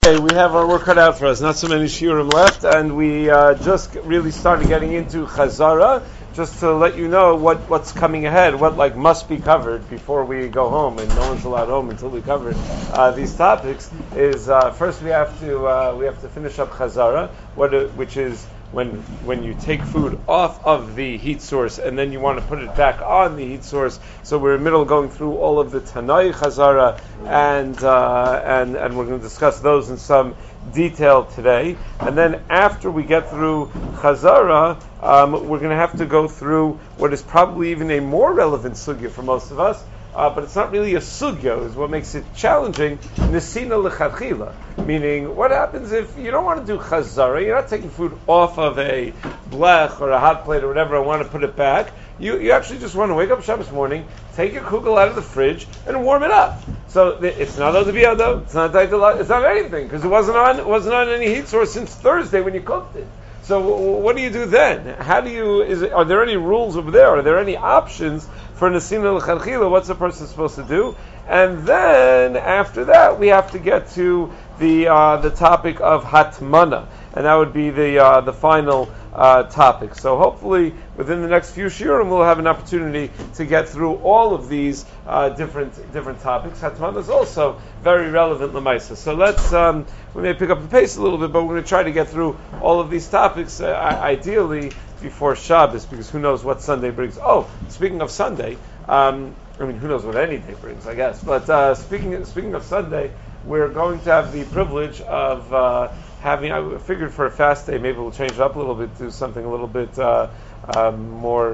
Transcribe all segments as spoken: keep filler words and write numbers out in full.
Okay, we have our work cut out for us. Not so many shiurim left, and we uh, just really started getting into Chazara. Just to let you know what, what's coming ahead, what like must be covered before we go home, and no one's allowed home until we cover uh, these topics. Is uh, first we have to uh, we have to finish up Chazara, what uh, which is when when you take food off of the heat source and then you want to put it back on the heat source. So we're in the middle of going through all of the Tanai Chazara, and uh, and and we're going to discuss those in some detail today. And then after we get through Chazara, um, we're going to have to go through what is probably even a more relevant sugya for most of us. Uh, but it's not really a sugya, is what makes it challenging. Nesina lechatchila, meaning what happens if you don't want to do chazara, you're not taking food off of a blech or a hot plate or whatever, I want to put it back. You you actually just want to wake up Shabbos morning, take your kugel out of the fridge, and warm it up. So it's not odabiyado, it's not it's not anything, because it wasn't on it wasn't on any heat source since Thursday when you cooked it. So what do you do then? How do you? Is it, are there any rules over there? Are there any options for nesina l'chadchila? What's a person supposed to do? And then after that, we have to get to the uh, the topic of hatmana, and that would be the uh, the final uh, topic. So hopefully, within the next few shiurim, we'll have an opportunity to get through all of these uh, different different topics. Hatmana is also very relevant lemaisa. So let's um, we may pick up the pace a little bit, but we're going to try to get through all of these topics uh, ideally before Shabbos, because who knows what Sunday brings. Oh, speaking of Sunday, um, I mean, who knows what any day brings, I guess. But uh, speaking speaking of Sunday, we're going to have the privilege of uh, having. I figured for a fast day, maybe we'll change it up a little bit, do something a little bit uh, um, more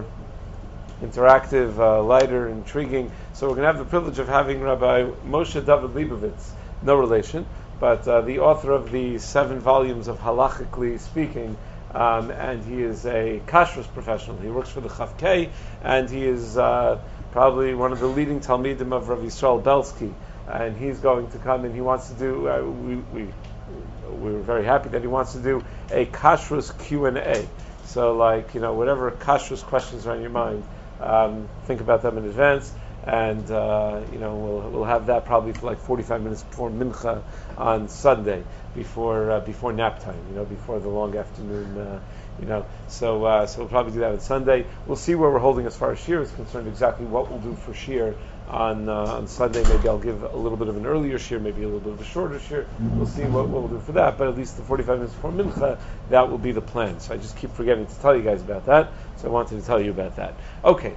interactive, uh, lighter, intriguing. So we're going to have the privilege of having Rabbi Moshe David Leibovitz, no relation, but uh, the author of the seven volumes of Halachically Speaking, um, and he is a kashrus professional. He works for the Chavkei, and he is uh, probably one of the leading Talmidim of Rav Yisrael Belsky, and he's going to come and he wants to do, uh, we, we, we're very happy that he wants to do a kashrus Q and A. So like, you know, whatever kashrus questions are on your mind, um, think about them in advance. And uh, you know we'll we'll have that probably for like forty-five minutes before mincha on Sunday, before uh, before nap time. You know, before the long afternoon. Uh, you know, so uh, so we'll probably do that on Sunday. We'll see where we're holding as far as shir is concerned. Exactly what we'll do for shir on uh, on Sunday. Maybe I'll give a little bit of an earlier shir, maybe a little bit of a shorter shir. We'll see what, what we'll do for that. But at least the forty-five minutes before mincha, that will be the plan. So I just keep forgetting to tell you guys about that. So I wanted to tell you about that. Okay.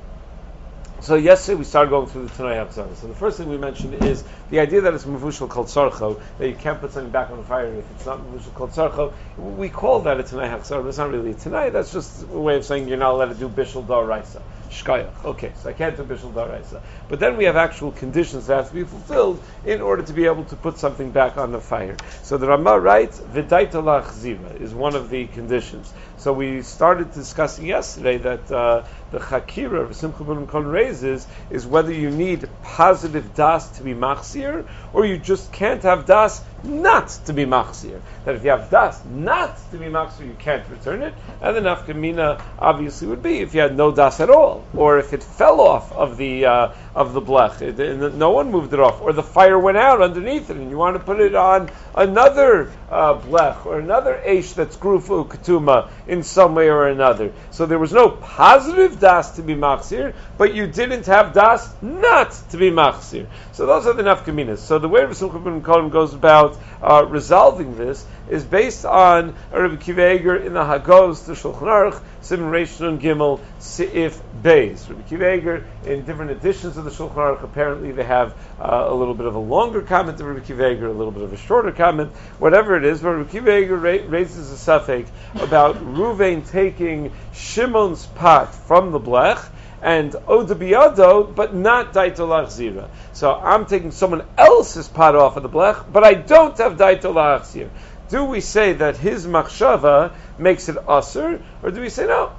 So yesterday we started going through the Tanai Hachzara. So the first thing we mentioned is the idea that it's Mavushal called Tzarcho, that you can't put something back on the fire if it's not Mavushal called Tzarcho. We call that a Tanai Hachzara, but it's not really a Tanai. That's just a way of saying you're not allowed to do Bishul Daraisa. Shkayach. Okay, so I can't do Bishul Daraisa. But then we have actual conditions that have to be fulfilled in order to be able to put something back on the fire. So the Ramah writes, V'daita lachzira is one of the conditions. So we started discussing yesterday that uh, the Chakira of Simcha ben Kon raises is whether you need positive das to be machzir, or you just can't have das not to be machzir. That if you have das not to be machzir, you can't return it. And the nafkamina obviously would be if you had no das at all, or if it fell off of the uh, of the blech, it, it, no one moved it off, or the fire went out underneath it, and you want to put it on another uh, blech or another eish that's grufu ketuma in some way or another. So there was no positive das to be machzir, but you didn't have das not to be machzir. So those are the nafkaminas. So the way Rav Simcha ben Kohen goes about uh, resolving this is based on Rabbi Akiva Eiger in the Hagos to Shulchan Aruch, Siman Reish Nun Gimel Seif Beis. Rabbi Akiva Eiger in different editions of the Shulchan Aruch, apparently they have uh, a little bit of a longer comment of Rabbi Akiva Eiger, a little bit of a shorter comment, whatever it is. But Rabbi Akiva Eiger ra- raises a suffix about Ruvain taking Shimon's pot from the blech and Oda biyado, but not daitol achzira. So I'm taking someone else's pot off of the blech, but I don't have daitol achzir. Do we say that his machshava makes it aser, or do we say no?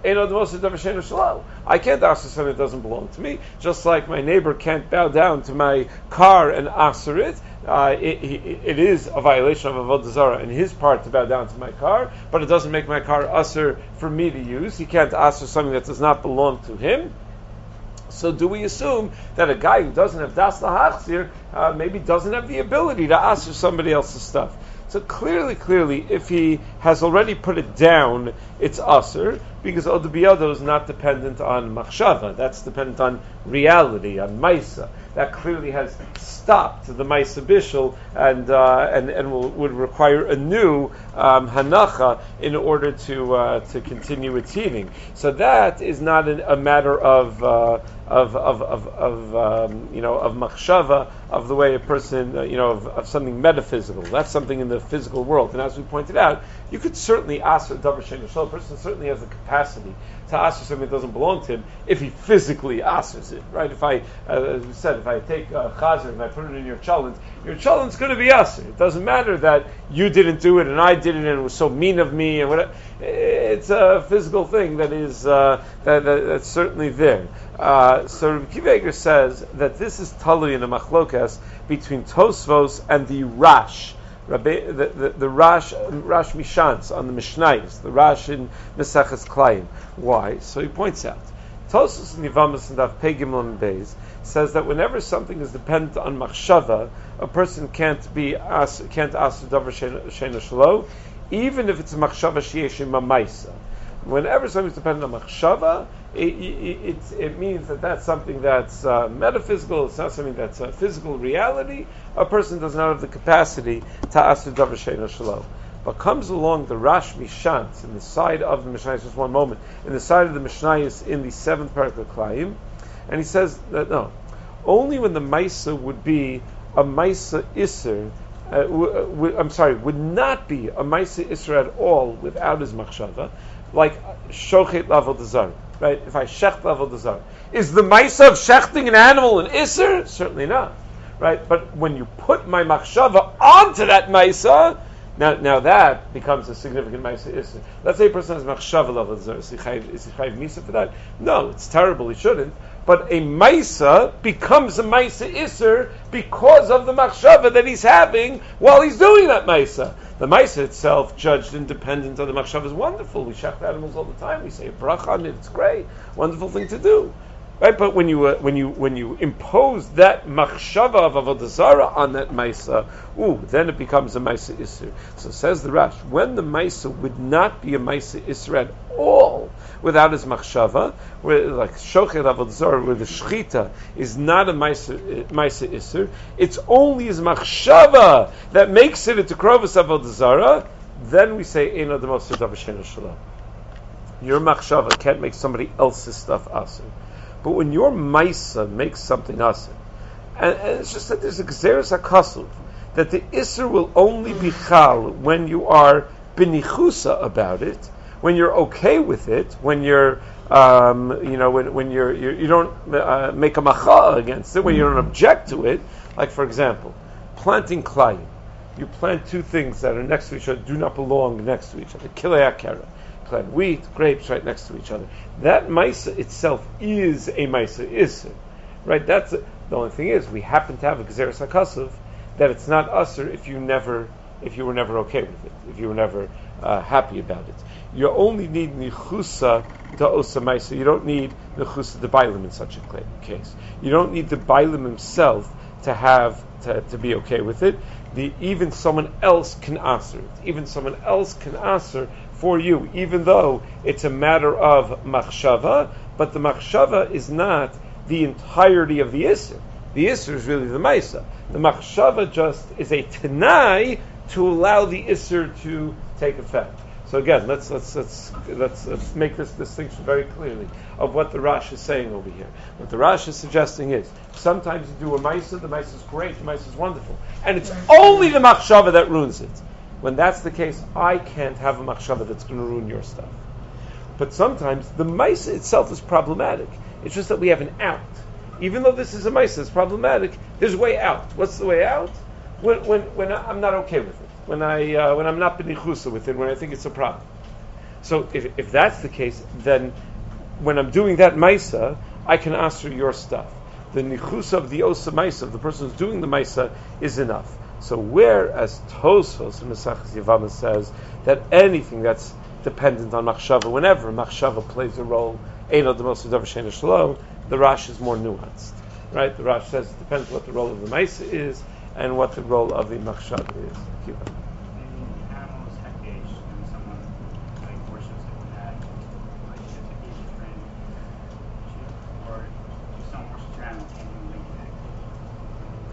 I can't aser something that doesn't belong to me, just like my neighbor can't bow down to my car and aser it. Uh, it, it, it is a violation of avodah zarah in his part to bow down to my car, but it doesn't make my car aser for me to use. He can't aser something that does not belong to him. So do we assume that a guy who doesn't have das lahachzir uh, maybe doesn't have the ability to aser somebody else's stuff? So clearly, clearly, if he has already put it down, it's aser, because odubiyado is not dependent on machshava. That's dependent on reality, on maisa. That clearly has stopped the maisa bishul, and uh, and and will, would require a new um, hanacha in order to uh, to continue its heating. So that is not an, a matter of. Uh, Of of of, of um, you know of machshava, of the way a person uh, you know of, of something metaphysical. That's something in the physical world. And as we pointed out, you could certainly ask a davar shein shel. A person certainly has the capacity to ask for something that doesn't belong to him if he physically asks it. Right? If I, uh, as we said, if I take a chazer and I put it in your chalent, your chalent's going to be aser. It doesn't matter that you didn't do it and I did it and it was so mean of me and whatever. It's a physical thing that is uh, that, that, that's certainly there. Uh, so Rabbi Akiva Eiger says that this is talui in a machlokas between Tosfos and the Rash, Rabbi, the, the, the Rash Rash Mishans on the Mishnayos, the Rash in Meseches Klayim. Why? So he points out Tosfos and Yevamos and Daf Pei Gimel and Beis says that whenever something is dependent on machshava, a person can't be as, can't ask davar shein shelo, even if it's a machshava sheyesh mamaisa. Whenever something's dependent on machshava, it, it, it, it means that that's something that's uh, metaphysical. It's not something that's a physical reality. A person does not have the capacity to ask davar shein shelo. But comes along the Rash Mishant in the side of the Mishnayos, just one moment, in the side of the Mishnayos in the seventh parak of Klayim, and he says that no, only when the Maisa would be a Maisa Isser, uh, w- w- I'm sorry, would not be a Maisa Isser at all without his Machshava, like Shochet Lavel Dazar, right? If I Shecht Lavel Dazar. Is the Maisa of Shechting an animal an Isser? Certainly not, right? But when you put my Machshava onto that Maisa, Now, now that becomes a significant ma'aser isser. Let's say a person has machshava level zor. Is he chayiv misa for that? No, it's terrible. He shouldn't. But a ma'aser becomes a ma'aser isser because of the machshava that he's having while he's doing that ma'aser. The ma'aser itself, judged independent of the machshava, is wonderful. We shecht animals all the time. We say a bracha on it. It's great, wonderful thing to do. Right, but when you uh, when you when you impose that machshava of avodah zarah on that maisa, ooh, then it becomes a maisa isser. So says the Rash, when the maisa would not be a maisa isser at all without his machshava, where like shochet avodah zarah, where the shchita is not a maisa maisa isser, it's only his machshava that makes it into krovus avodah zarah. Then we say eino demoser davar shein shelo. Your machshava can't make somebody else's stuff aser. But when your maisa makes something aser, and, and it's just that there's a gzeres hakasuv, that the isser will only be chal when you are benichusa about it, when you're okay with it, when you're, um, you know, when, when you're, you're you don't uh, make a macha against it, when you don't object to it. Like for example, planting klayim. You plant two things that are next to each other, do not belong next to each other. Kilei akera. Plant wheat, grapes right next to each other. That maisa itself is a maisa isser, right? That's a, the only thing is we happen to have a gezeres hakasuv that it's not usser if you never, if you were never okay with it, if you were never uh, happy about it. You only need nichusa to osa maisa. You don't need nichusa to bailim in such a case. You don't need the bailim himself to have to, to be okay with it. The even someone else can answer it. Even someone else can answer for you, even though it's a matter of machshava, but the machshava is not the entirety of the isser. The isser is really the maisa. The machshava just is a tenai to allow the isser to take effect. So again, let's let's let's let's, let's make this distinction very clearly of what the Rash is saying over here. What the Rash is suggesting is sometimes you do a maisa, the maisa is great, the maisa is wonderful, and it's only the machshava that ruins it. When that's the case, I can't have a machshava that's going to ruin your stuff. But sometimes the maisa itself is problematic. It's just that we have an out. Even though this is a maisa, it's problematic. There's a way out. What's the way out? When when when I'm not okay with it. When I uh, when I'm not benichusa with it. When I think it's a problem. So if if that's the case, then when I'm doing that maisa, I can ask for your stuff. The nichusa of the osa maisa, of the person who's doing the maisa, is enough. So whereas Tosfos in Mesachas Yevamos says that anything that's dependent on machshava, whenever machshava plays a role, eino demoser davar shein shelo, the Rash is more nuanced, right? The Rash says it depends what the role of the maisa is and what the role of the machshava is.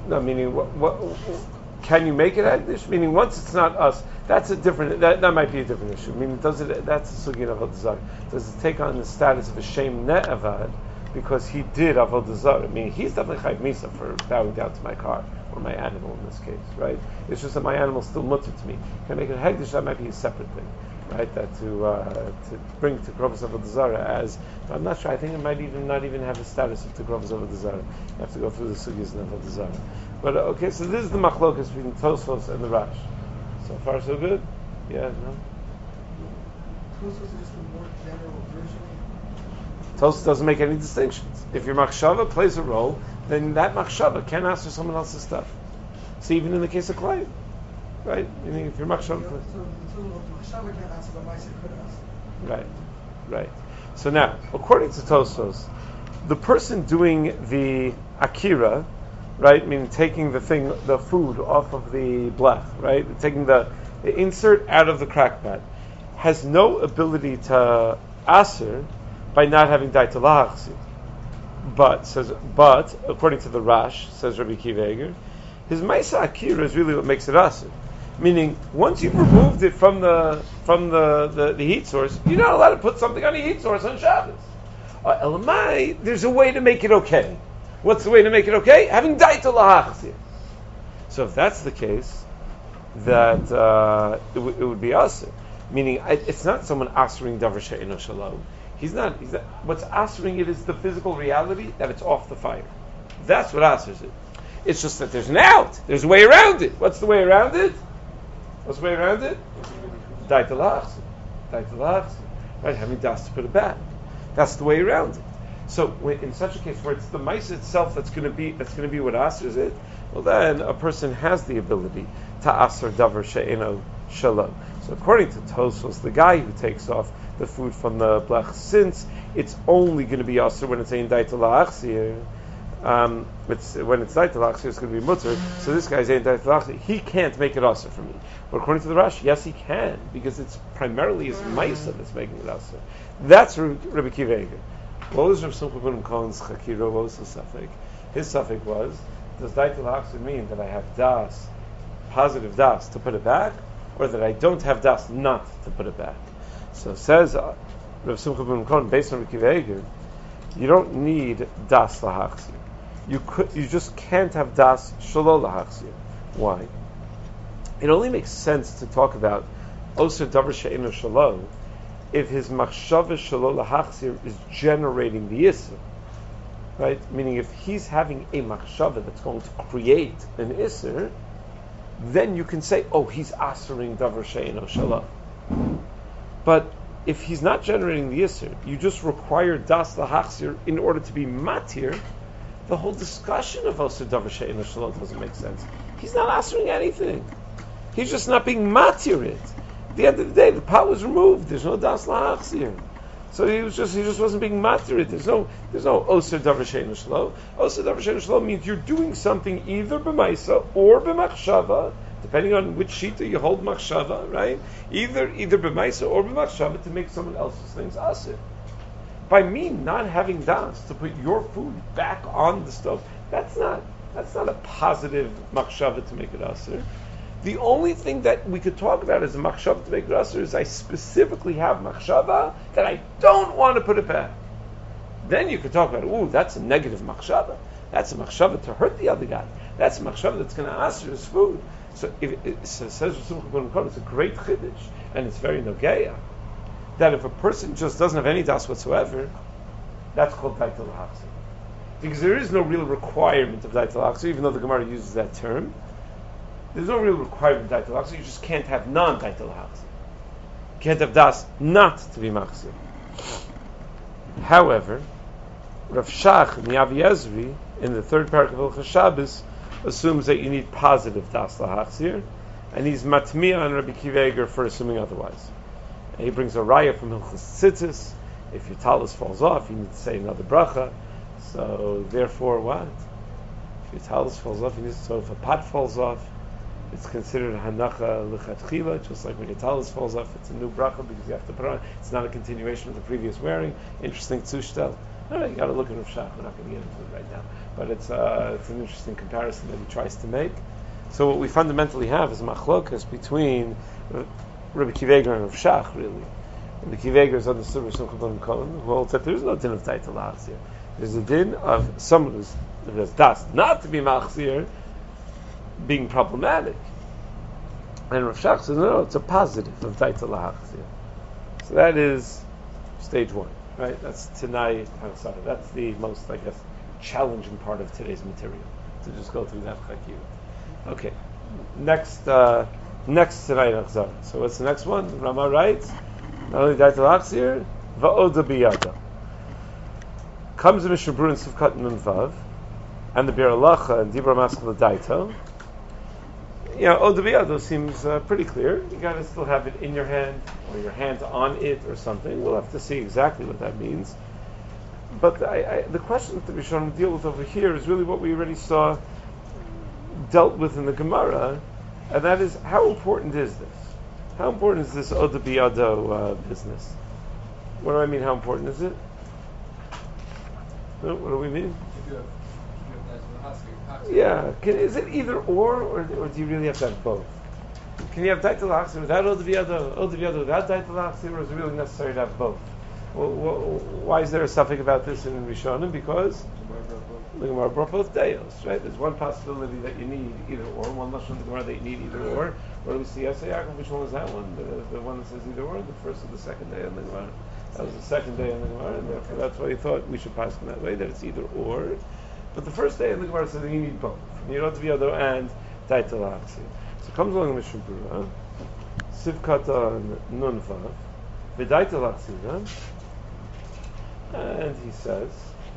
No, meaning what, what? Can you make it hekdesh? Meaning once it's not us, that's a different. That, that might be a different issue. Meaning does it? That's a sugya of avodah zarah. Does it take on the status of a shem ne'avad because he did avodah zarah? I mean, he's definitely chayv misa for bowing down to my car or my animal in this case, right? It's just that my animal's still mutter to me. Can I make it hekdesh? That might be a separate thing, right? That to uh, to bring to krovos avodah zarah as I'm not sure. I think it might even not even have the status of to krovos avodah zarah. You have to go through the sugyas of avodah zarah. But uh, okay, so this is the machlokas between Tosfos and the Rash. So far, so good. Yeah, no. Tosfos is just a more general version. Tosfos doesn't make any distinctions. If your machshava plays a role, then that machshava can answer someone else's stuff. So even in the case of Klai, right? Meaning if your machshava plays, So the machshava can't answer, but Maisa could answer. right, right. So now, according to Tosfos, the person doing the akira, right, meaning taking the thing, the food off of the blech, right, taking the, the insert out of the crackpot, has no ability to aser by not having daita lahachsi. But says, but according to the Rash, says Rabbi Akiva Eiger, his ma'isa akira is really what makes it aser. Meaning, once you've removed it from the from the, the, the heat source, you're not allowed to put something on the heat source on Shabbos. Uh, Elamai, there's a way to make it okay. What's the way to make it okay? Having daita lahachzir. So if that's the case, that uh, it, w- it would be aser. Meaning, I, it's not someone asering davar she'eino shalom. He's not. He's not. What's asering it is the physical reality that it's off the fire. That's what asers it. It's just that there's an out. There's a way around it. What's the way around it? What's the way around it? Daita lahachzir. Daita lahachzir. Right? Having das to put it back. That's the way around it. So when, in such a case where it's the mice itself that's going to be that's going to be what asers it, well then a person has the ability to aser davar she'eno shalom. So according to Tosfos, the guy who takes off the food from the blech, since it's only going to be aser when it's ein daita lahachzir, um, it's when it's daita lahachzir it's going to be mutter. So this guy's ein daita lahachzir, he can't make it aser for me. But according to the Rash, yes he can, because it's primarily his mice that's making it aser. That's Rabbi Akiva Eiger. What was Rav Simcha ben Cohen's chakira? What was his suffix? His suffix was, does daita lahachzir mean that I have das, positive das, to put it back, or that I don't have das not to put it back? So says uh, Rav Simcha ben Cohen, based on Rabbi Akiva Eiger, you don't need das lahachzir. You could, you just can't have das shelo lahachzir. Why? It only makes sense to talk about oser davar she'eino shalom if his machshava shelo lahachzir is generating the isser, right? Meaning, if he's having a machshava that's going to create an isser, then you can say, oh, he's asering davar she'eino shalom. But if he's not generating the isser, you just require das lahachzir in order to be matir. The whole discussion of oser davar she'eino shalom doesn't make sense. He's not asering anything. He's just not being matir it. At the end of the day, the pot was removed. There's no das lahachzir. So he was just he just wasn't being matir it. There's no there's no oser davar she'eino shalom. Oser davar she'eino shalom means you're doing something either b'maisa or b'machshava, depending on which shita you hold machshava, right? Either either b'maisa or b'machshava to make someone else's things aser. By me not having das to put your food back on the stove, that's not that's not a positive machshava to make it aser. The only thing that we could talk about as a machshava to make it aser is I specifically have machshava that I don't want to put it back. Then you could talk about, ooh, that's a negative machshava. That's a machshava to hurt the other guy. That's a machshava that's going to aser his food. So if it so says it's a great chiddush, and it's very nogeya, that if a person just doesn't have any das whatsoever, that's called daita lahachzir. Because there is no real requirement of daita lahachzir, even though the Gemara uses that term. There's no real requirement of daita lahachzir. You just can't have non-daita lahachzir. You can't have das not to be machzir. However, Rav Shach in the Avi Ezri, in the third paragraph of Hilchos Shabbos, assumes that you need positive das lahachzir, and he's matmiya on Rabbi Akiva Eiger for assuming otherwise. And he brings a raya from Hilchos Tzitzis. If your talis falls off, you need to say another bracha. So therefore, what? If your talis falls off, you need to. So if a pot falls off, it's considered hanacha lechatchila, just like when your talis falls off, it's a new bracha because you have to put on. It's not a continuation of the previous wearing. Interesting tzushtel. All right, you got to look at Rav Shach. We're not going to get into it right now, but it's uh, it's an interesting comparison that he tries to make. So what we fundamentally have is machlokas between Rabbi Akiva Eiger and Rav Shach, really. Rabbi Akiva Eiger is understood by Shimon ben Cohen, who holds that there is no din of taitel lachzir. There's a din of someone who's, who has das not to be machzir being problematic. And Rav Shach says, no, no, it's a positive of taitel lachzir. So that is stage one, right? That's Tanai Hansara. That's the most, I guess, challenging part of today's material, to just go through that chakir. Okay, next, uh, next Tanai Hansara. So what's the next one? Rama writes, not only taitel lachzir, va'oda biyada. Comes in Mishnah Berurah and Sivkat Nun Vav, and the Bir Halacha and Dibra Maskal Daito. You know, Oda Biyado seems uh, pretty clear. You got to still have it in your hand, or your hand on it, or something. We'll have to see exactly what that means. But I, I, the question that we should deal with over here is really what we already saw dealt with in the Gemara, and that is, how important is this? How important is this Oda Biyado uh, business? What do I mean? How important is it? What do we mean? Yeah, can, is it either or, or, or do you really have to have both? Can you have taitel lachzir without Oda Biyado, Oda Biyado without taitel lachzir, or is it really necessary to have both? Well, well, why is there a suffix about this in Rishonim? Because the Gemara brought both deos, right? There's one possibility that you need either or, one lashon in the Gemara that you need either or. What do we see? Yasei Yaakov, which one was that one? The, the one that says either or, the first or the second day in the Gemara? That was the second day in the Gemara, and therefore that's why he thought we should pass in that way, that it's either or. But the first day in the Gemara says that you need both. You don't have to be other and taitel lachzir. So comes along the Mishnah Berurah, Sivkata Nun Vav, v'taitel lachzir, and he says,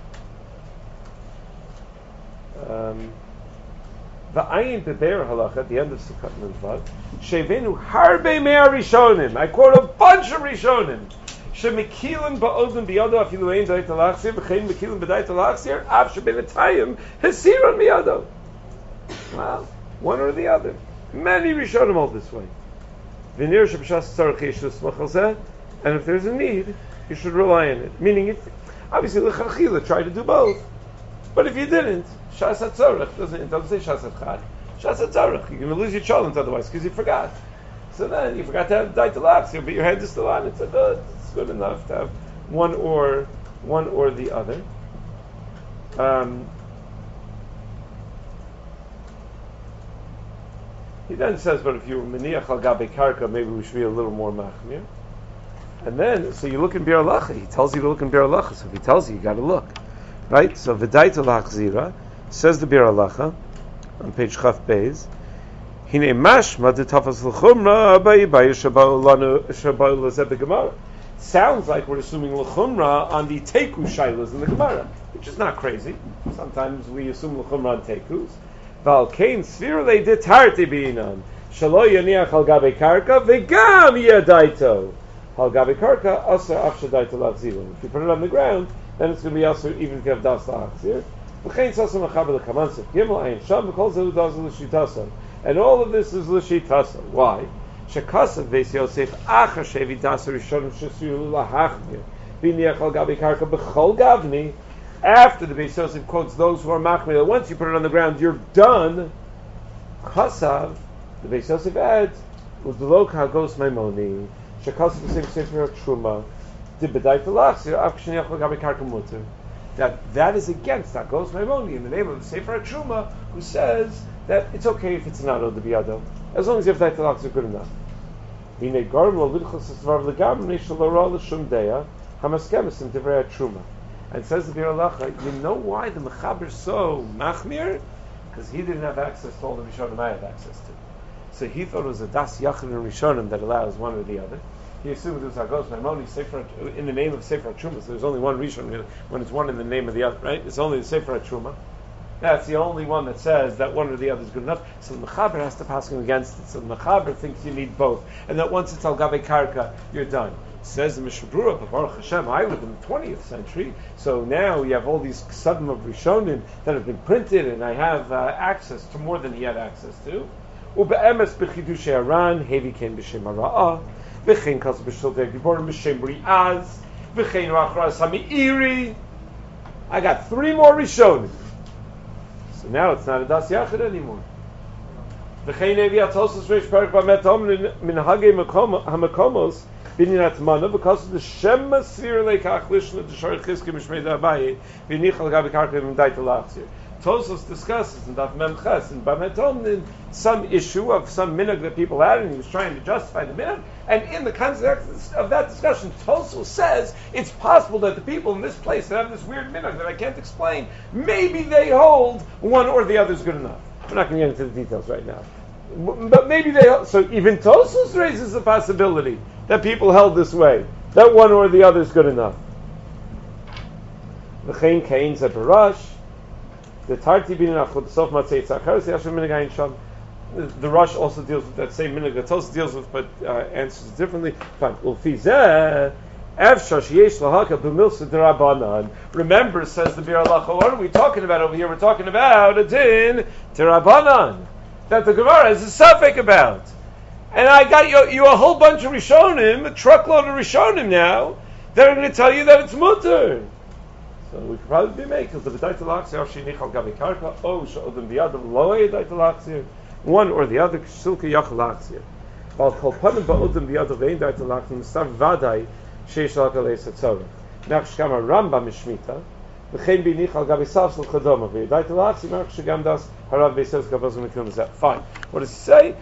um, V'ayin beber halacha at the end of Sivkata Nun Vav, Shevenu harbe mea rishonim. I quote a bunch of rishonim. Shemikilim ba'odin biyado afilu ein taitel lachzir v'chein mekilim b'taitel lachzir av shebenatayim hesiron biyado. Well, one or the other. Many Rishonim hold this way. V'nir sheb'shas tzarich yeshus machalzeh, and if there's a need, you should rely on it. Meaning, if, obviously, l'chachila, try to do both. But if you didn't, shas hatzarich doesn't, it doesn't say shas hatchad. Shas hatzarich, you're going to lose your cholent otherwise because you forgot. So then you forgot to have taitel lachzir, but your hand is still on. It's a good. It's good enough to have one or one or the other. Um, he then says, but if you were meniach al gabe karka, maybe we should be a little more machmir. And then, so you look in Bir Halacha. He tells you to look in Bir Halacha. So if he tells you, you got to look, right? So v'taitel lachzira says the Bir Halacha on page Chaf Beis. Hine mashma de tafas l'chumra abayi bayi shabau lanu shabau lezeh b'gemara. Sounds like we're assuming l'chumra on the teku shaylas in the Gemara, which is not crazy. Sometimes we assume l'chumra on tekus. Val kain sfir le detarti bi'inan shalo yaniach al gabe karka v'gam yadaito al gabe karka aser af shadaito lachzir. If you put it on the ground, then it's going to be aser even if you have das lachzir. V'chein sasam achaber l'kamansif gimel ayin sham v'kol zehu das l'shitasa. And all of this is l'shitasa. Why? Shekasav Beis Yosef achar shevi daser rishonim shesiru lahachmir b'niach al gabi karka b'chol gavni. After the Beis Yosef quotes those who are machmir, once you put it on the ground, you're done. Chasav, the Beis Yosef adds, u'delo kagos maimoni shekasav b'seim sefer truma dibedai telachzir af k'sheniach al gabi karka muter. That that is against Hagos Maimoni in the name of the Sefer HaTruma, who says that it's okay if it's not Oda Biyado, as long as you have taitel lachzir good enough. And says the Bir Halacha, you know why the Mechaber is so machmir? Because he didn't have access to all the Rishonim I have access to. So he thought it was a das yachid and Rishonim that allows one or the other. He assumed it was Hagos Maimoni Sefer in the name of Sefer HaTruma. So there's only one Rishon when it's one in the name of the other, right? It's only the Sefer HaTruma. That's the only one that says that one or the other is good enough. So the Mechaber has to pass him against it. So the Mechaber thinks you need both, and that once it's al gabe karka, you're done. Says the Mishnah Berurah, but Baruch Hashem, I live in the twentieth century, so now you have all these ksadim of Rishonim that have been printed, and I have uh, access to more than he had access to. Ube'emes b'chidushay Aran, hevi ken b'shem hara'ah, v'chein kas b'shiltei giborim b'shem bri'az, v'chein rachras ha'me'iri. I got three more Rishonim. So now it's not a Das Yachid anymore. V'chein Evi Atosos Reish Parak B'Met Omrin Min Hagei HaMakomos Binyan Atmana because of the Shem Masir Leikach Lishna D'Shar Chizki Mishmei D'Abaye V'nichal Gabi Karka V'Mdai Telachzir. Tosos discusses in Daf Mem Ches and B'Met Omrin some issue of some minhag that people had, and he was trying to justify the minhag. And in the context of that discussion, Tosos says it's possible that the people in this place that have this weird minhag that I can't explain, maybe they hold one or the other is good enough. We're not going to get into the details right now. But maybe they, so even Tosos raises the possibility that people held this way, that one or the other is good enough. V'chein kain ze barash, the tarti bin achod sof matzei tzachar, se yashem minagayin sham. The Rush also deals with that same minhag that Tosos deals with, but uh, answers it differently. Fine. Ulfi zeh, efshar sheyesh lahaka b'milsa d'rabanan. Remember, says the Bir Halacha, what are we talking about over here? We're talking about a din d'rabanan that the Gemara has a suffix about. And I got you, you a whole bunch of Rishonim, a truckload of Rishonim now, that are going to tell you that it's mutter. So we could probably be making the B'daitalachzir, or Shinichal Gabi Karka, oh, Sh'odem B'yadam Loe B'daitalachzir, one or the other, Shilka Yachalachzir. While Kolpanim Ba'odem B'yadam Vein B'daitalachzir, Mistav Vadai, Sheish Laka Leisa Tzorah. Nach Shkama Rambam Mishmita, V'chein B'nichal Gabi Safsel Chadoma, B'daitalachzir, Nach Shagam Das, Harav Beisos Gabazim Mikil Mizet. Fine. What does he say?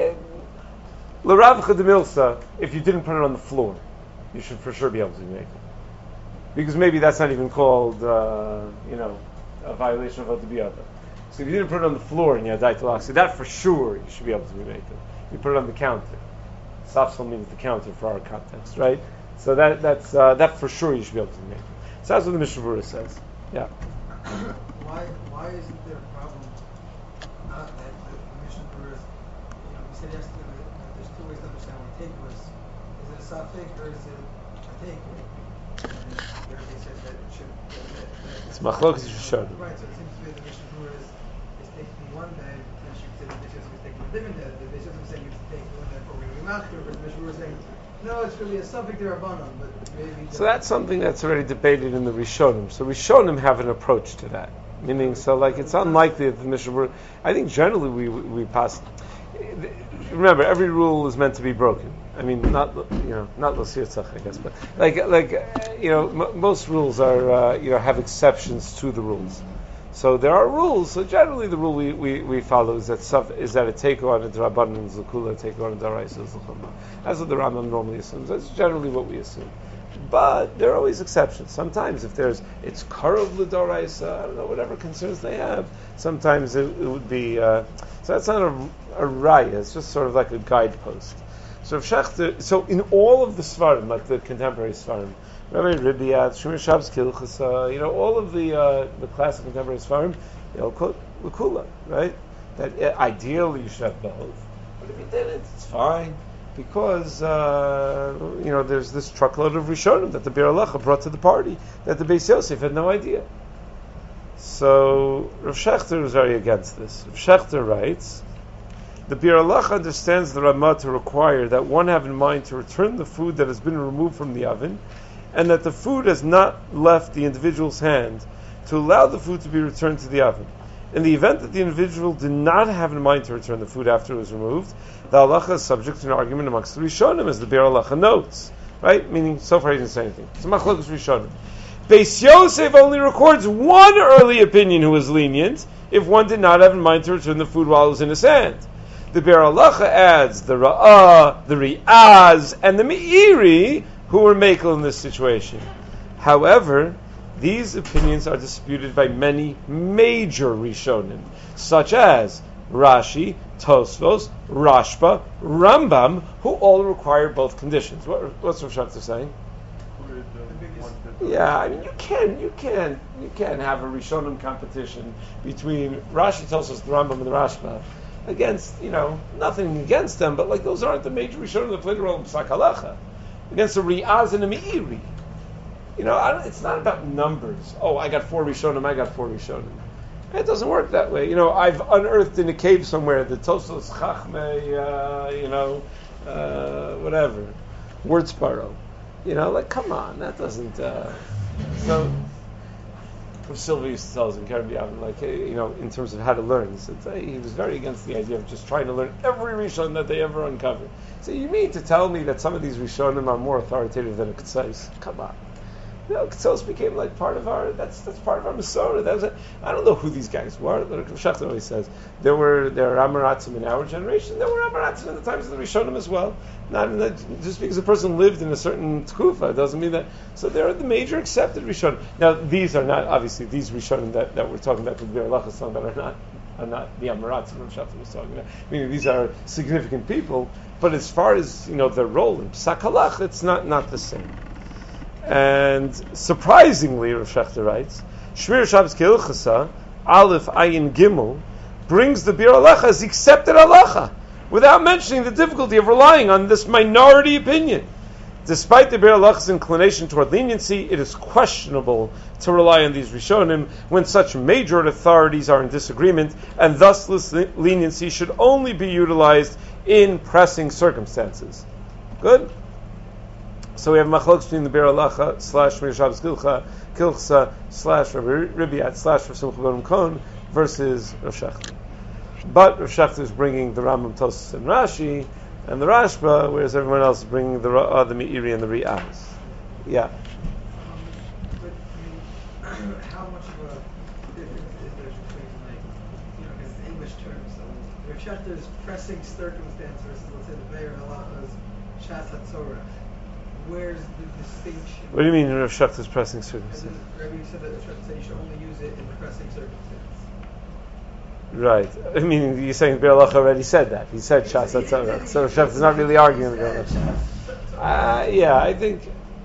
L'Rav Chadamilsa, if you didn't put it on the floor, you should for sure be able to make it. Because maybe that's not even called, uh, you know, a violation of Adabiyata. So if you didn't put it on the floor and you had Daitalaxi, that for sure you should be able to be making. You put it on the counter. Safsal means the counter for our context, right? So that that's uh, that for sure you should be able to make it. So that's what the Mishnah Berurah says. Yeah. Why why isn't there a problem? Not that the Mishnah Berurah, you know, we said yesterday that there's two ways to understand what take was. Is it a suffix or is it a take? And there they said that it should. That, that, that, It's machlokas Rishonim. Right. So it seems to me the Mishnah Berurah is, is taking one day, and she said the Mishnah is taking a different day. The Mishnah is saying it's taking one day for really master, but the Mishnah Berurah is saying no, it's really a suffix derabanan, but maybe. So that's something that's already debated in the Rishonim. So Rishonim have an approach to that, meaning so like it's unlikely that the Mishnah Berurah. I think generally we we pass. Remember, every rule is meant to be broken. I mean, not you know, not l'sirtzach, I guess, but like like you know, m- most rules are uh, you know have exceptions to the rules. So there are rules. So generally, the rule we, we, we follow is that suf, is that a take on a drabanan and zakula, a take on a daraisa is l'chumrah. That's what the Rambam normally assumes. That's generally what we assume. But there are always exceptions. Sometimes if there's it's karov l'daraisa, I don't know, whatever concerns they have. Sometimes it, it would be. Uh, so that's not a, a raya. It's just sort of like a guidepost. So if Shechter, so in all of the svarim, like the contemporary svarim, Rabbi Ribiyat, Shemir Shab's Kilchasa, you know, all of the uh, the classic contemporary svarim, they'll quote l'kula, right? That uh, ideally you should have both, but if you didn't, it's fine. Because, uh, you know, there's this truckload of Rishonim that the Bir Halacha brought to the party that the Beis Yosef had no idea. So, Rav Shechter is very against this. Rav Shechter writes, the Bir Halacha understands the Ramah to require that one have in mind to return the food that has been removed from the oven, and that the food has not left the individual's hand, to allow the food to be returned to the oven. In the event that the individual did not have in mind to return the food after it was removed, the halacha is subject to an argument amongst the Rishonim, as the Bir Halacha notes. Right? Meaning, so far he didn't say anything. So machlokas Rishonim. Beis Yosef only records one early opinion who was lenient, if one did not have in mind to return the food while it was in his hand. The Bir Halacha adds the Ra'ah, the Ri'az, and the Me'iri, who were makel in this situation. However, these opinions are disputed by many major Rishonim, such as Rashi, Tosfos, Rashba, Rambam, who all require both conditions. What, what's Rav Shechter saying? Yeah, I mean you can you can you can have a Rishonim competition between Rashi, Tosfos, the Rambam, and the Rashba against you know nothing against them, but like those aren't the major Rishonim that play the role of Psak Halacha against a Ri'az and a Me'iri. You know, I don't, it's not about numbers. Oh, I got four Rishonim, I got four Rishonim. It doesn't work that way. You know, I've unearthed in a cave somewhere the Tosfos Chachme, uh, you know, uh, whatever, word sparrow. You know, like, come on, that doesn't. Uh, so, Rav Silva used to tell us in Caribbean, like, hey, you know, in terms of how to learn. He said hey, he was very against the idea of just trying to learn every Rishon that they ever uncovered. So you mean to tell me that some of these Rishonim are more authoritative than a Ketzos? Come on. You know, Ketzos became like part of our, that's that's part of our Masorah. That was a, I don't know who these guys were. Like Shachter always says, there were there are Amoratzim in our generation, there were Amoratzim in the times of the Rishonim as well. Not in the, just because a person lived in a certain tkufa doesn't mean that. So there are the major accepted Rishonim. Now these are not, obviously, these Rishonim that, that we're talking about, the Bir Lachas that are not, are not the Amoratzim that Shachter was talking about. Meaning these are significant people, but as far as, you know, their role in Psak Halach, it's not, not the same. And surprisingly, Rav Shechter writes, Shmir Shabbos Keilchasa, Aleph Ayin Gimel, brings the Bir Halacha as accepted halacha, without mentioning the difficulty of relying on this minority opinion. Despite the Bir Halacha's inclination toward leniency, it is questionable to rely on these Rishonim when such major authorities are in disagreement, and thus this leniency should only be utilized in pressing circumstances. Good? So we have machlokes between the Bir Halacha slash Shmir Shabbos Kilcha, Kilchsa slash Rabbi Ribiat slash Rav Simcha ben Kon versus Rav Shechter. But Rav Shechter is bringing the Rambam, Tosfos, and Rashi, and the Rashba, whereas everyone else is bringing the uh, the Meiri and the Ri'az. Yeah. Um, but I mean, how much of a difference is there between, like, you know, his English terms? So Rav Shechter's pressing circumstance versus, let's say, the Bir Halacha's Shas HaTzorah. Where's the distinction? What do you mean Rav Shechter's pressing circumstance? Rabbi said that Rav Shechter said you should only use it in the pressing circumstance. Right. I mean, you're saying Bir Halacha already said that. He said Shas HaTzorah. So Rav Shechter's not really arguing with that. Uh, yeah, I think.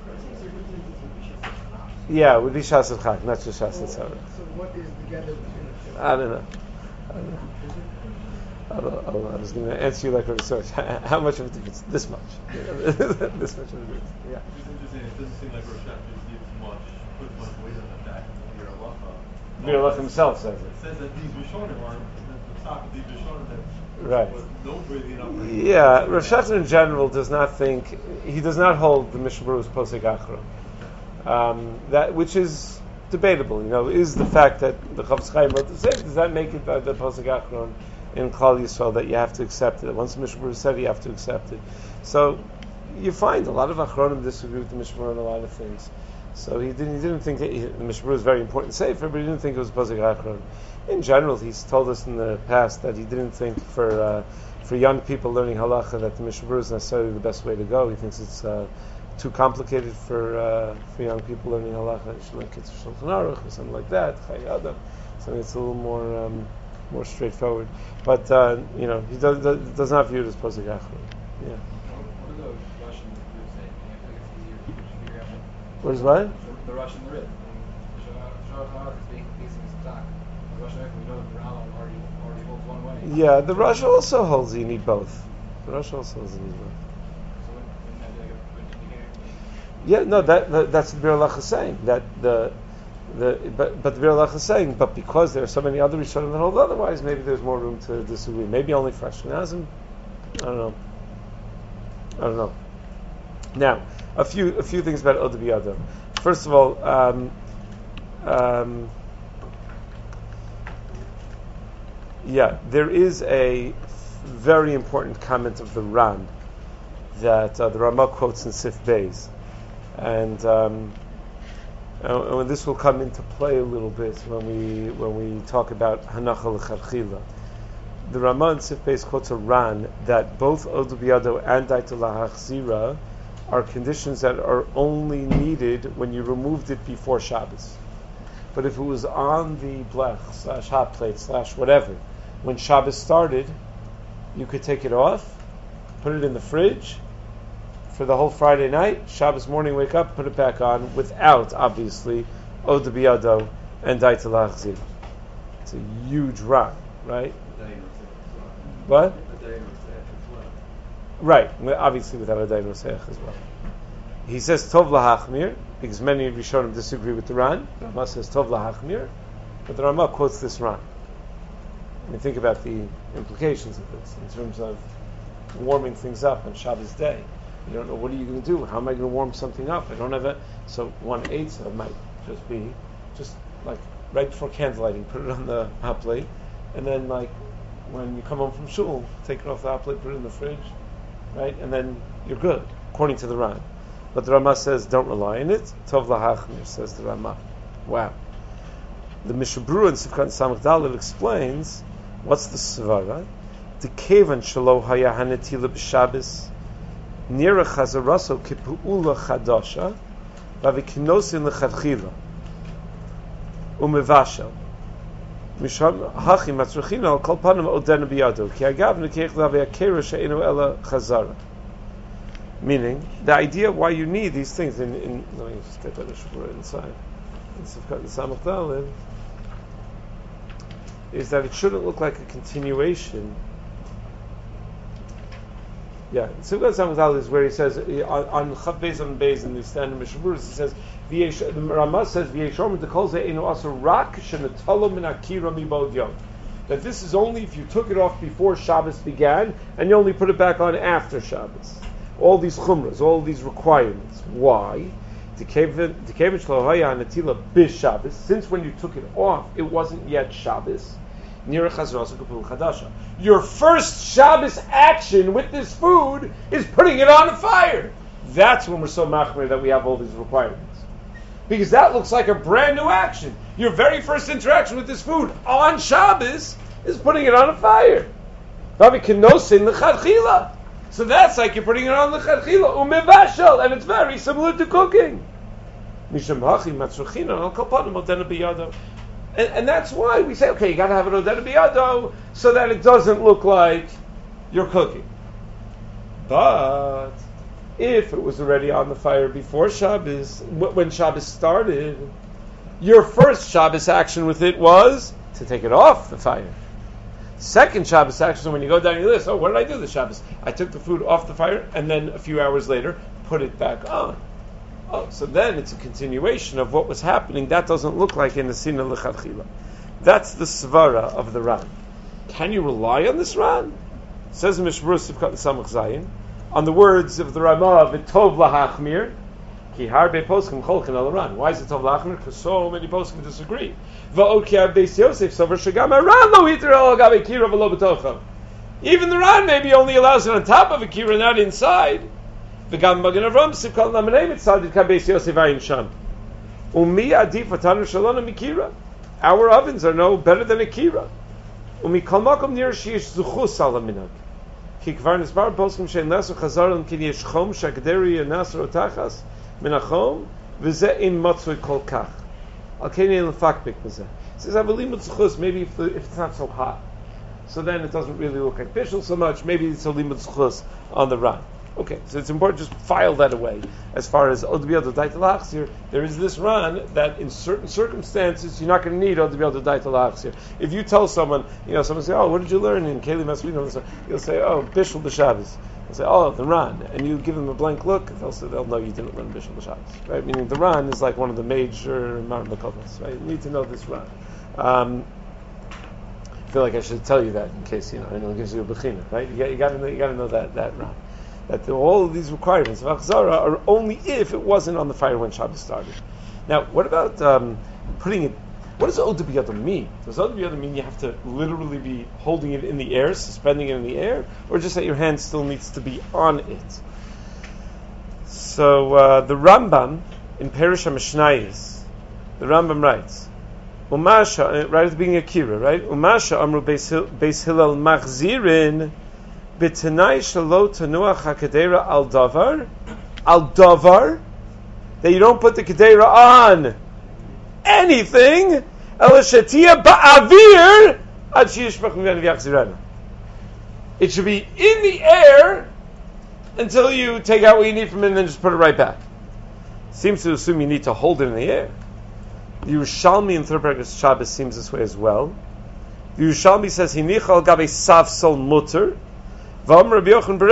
Yeah, it would be Shas HaChak, not just Shas HaTzorah. So what is the gather between the two? I don't know. I don't know. I, don't, I, don't, I was going to answer you like a research. How much of a difference? This much. This much of a difference. Yeah. It's interesting. It doesn't seem like Rosh Hashanah gives much, puts much weight on the fact that Bir Halacha. Bir Halacha himself says it. It says that these Rishonim are the top of these Rishonim that right. don't really enough. Yeah, Rosh Hashanah in general does not think, he does not hold the Mishnah Berurah's Posek Achron. Um, that which is debatable. You know, is the fact that the Chofetz Chaim wrote the same, does that make it the, the Posek Achron in Klal Yisrael that you have to accept it? Once the Mishnah Berurah said it, you have to accept it. So you find a lot of Achronim disagree with the Mishnah Berurah on a lot of things. So he didn't, he didn't think that he, the Mishnah Berurah is very important sefer, but he didn't think it was Posek Achron. In general, he's told us in the past that he didn't think for uh, for young people learning halacha that the Mishnah Berurah is necessarily the best way to go. He thinks it's uh, too complicated for uh, for young people learning halacha. You should learn Kitzur Shulchan Aruch or something like that. Chayei Adam. Something that's a little more um, more straightforward. But uh, you know, he does, does, does not view it as Posek Achron. Yeah. What are those Russian groups saying? I feel like it's easier to figure out. What is what? The, the Russian Rit. Shah Khan is being facing his attack. The Russian Rit, we know that Rambam already already holds one way. Yeah, the Russia also holds you need both. The Russia also holds you need both. So when, when that like a good indicator. Yeah, no, that, that that's what Bir Halacha is saying. That the the but but the Bir Halacha is saying, but because there are so many other Rishonim that hold otherwise, maybe there's more room to disagree. Maybe only for Ashkenazim. I don't know. I don't know. Now, a few a few things about Od B'Yado. First of all, um, um, yeah, there is a very important comment of the Ran that uh, the Ramah quotes in Sif Beis, and um, and when this will come into play a little bit when we when we talk about Hanacha L'Chadchila. The Ramah in Sif Beis quotes a Ran that both Od B'Yado and Daita L'Hachzira are conditions that are only needed when you removed it before Shabbos. But if it was on the blech slash hot plate slash whatever, when Shabbos started, you could take it off, put it in the fridge for the whole Friday night, Shabbos morning wake up, put it back on, without, obviously, Od B'Yado and Daita L'Hachzira. It's a huge Ran, right? What? Right, obviously without a dayin roseach as well. He says Tov Lahachmir, because many Rishonim disagree with the Ran. Ramah says Tov Lahachmir, but the Ramah quotes this Ran. I mean, think about the implications of this in terms of warming things up on Shabbos day. You don't know, what are you going to do? How am I going to warm something up? I don't have a... So one eighth of might just be, just like right before candlelighting, put it on the hot plate, and then like when you come home from shul, take it off the hot plate, put it in the fridge, right, and then you're good, according to the Ran. But the Ramah says don't rely on it. Tov lahachmir, says the Ramah. Wow. The Mishabru in Sivkat Samach Daled explains what's the svara. The kevan shelo haya hanetila b'Shabbos nira chazaraso kipuula chadasha v'avikinosin lechadchila umevashel misham hachi matzruchina al kol panim odena biyado ki agav nekech lavayakera she'enu ela chazara. Meaning, the idea why you need these things in, in let me just get that Mishabru inside in Sivkat Samach Daled is that it shouldn't look like a continuation. Yeah, Sivkat Samach Daled is where he says on Chav Beis on Beis in the standard Mishabur, he says the Ramah says v'yeshom dekol ze einu aser rak shenatalo min akira mibod yom. That this is only if you took it off before Shabbos began and you only put it back on after Shabbos. All these chumras, all these requirements. Why? Since when you took it off, it wasn't yet Shabbos. Your first Shabbos action with this food is putting it on a fire. That's when we're so machmir that we have all these requirements. Because that looks like a brand new action. Your very first interaction with this food on Shabbos is putting it on a fire. So that's like you're putting it on the chadchila, umevashel, and it's very similar to cooking. And, and that's why we say, okay, you got to have an odena biyado so that it doesn't look like you're cooking. But if it was already on the fire before Shabbos, when Shabbos started, your first Shabbos action with it was to take it off the fire. Second Shabbos action, when you go down your list, oh, what did I do this Shabbos? I took the food off the fire and then a few hours later put it back on. Oh, so then it's a continuation of what was happening. That doesn't look like in the Sina L'chadchila. That's the svara of the Ran. Can you rely on this Ran? It says in Mishmur Sivkat Samach Zayin, on the words of the Ramah, V'tov lahachmir, ki harbe poskim cholkin al Ran. Why is it tov lahachmir? Because so many poskim disagree. V'od ki Beis Yosef sover shagam Ran lo hiter el gabe kira v'lo b'tocha. Even the Ran maybe only allows it on top of a kira, not inside. V'gam Magen Avraham Sivkat Lamanei mitzadid ka Beis Yosef ayin sham. Umi adif atanu shalona mikira. Our ovens are no better than a kira. Umi kol makom nir sheish zuchus al minhag. Ki kvar nisbar poskim shein lesu chazaron ki yesh chom shakderi nasar otachas min hachom v'zeh in matzui kol kach. Al keni l'fakbik v'zeh. He says, I believe mitzchus, maybe if, the, if it's not so hot. So then it doesn't really look like bishul so much. Maybe it's a limud zchus on the Ran. Okay, so it's important to just file that away. As far as od b'yad daitel hachzir, there is this Ran that in certain circumstances you're not going to need od b'yad daitel hachzir. If you tell someone, you know, someone say, "Oh, what did you learn in Keli Masvino?" You'll say, "Oh, bishul b'Shabbos." They'll say, "Oh, the Ran," and you give them a blank look. They'll say, "They'll know you didn't learn bishul b'Shabbos." Right? Meaning the Ran is like one of the major Maran B'Kovos. Right? You need to know this Ran. Um, I feel like I should tell you that in case you know anyone gives you a bechina. Right? You got, you got to know, you got to know that that Ran. That the, all of these requirements of Achzara are only if it wasn't on the fire when Shabbos started. Now, what about um, putting it? What does Od B'Yado mean? Does Od B'Yado mean you have to literally be holding it in the air, suspending it in the air, or just that your hand still needs to be on it? So uh, the Rambam in Perush HaMishnayos, the Rambam writes, Umasha, right at the beginning of Kira, right? Umasha Amru Beis Hillel Machzirin. B'tanai shelo tanuach hakadera al davar, al davar, that you don't put the kadera on anything, ela shetia ba'avir ad sheyishpach mimenu v'yachzirana. It should be in the air until you take out what you need from it and then just put it right back. Seems to assume you need to hold it in the air. The Yerushalmi in third paragraph Shabbos seems this way as well. The Yerushalmi says hinicha al gabe safsol mutter. So apparently,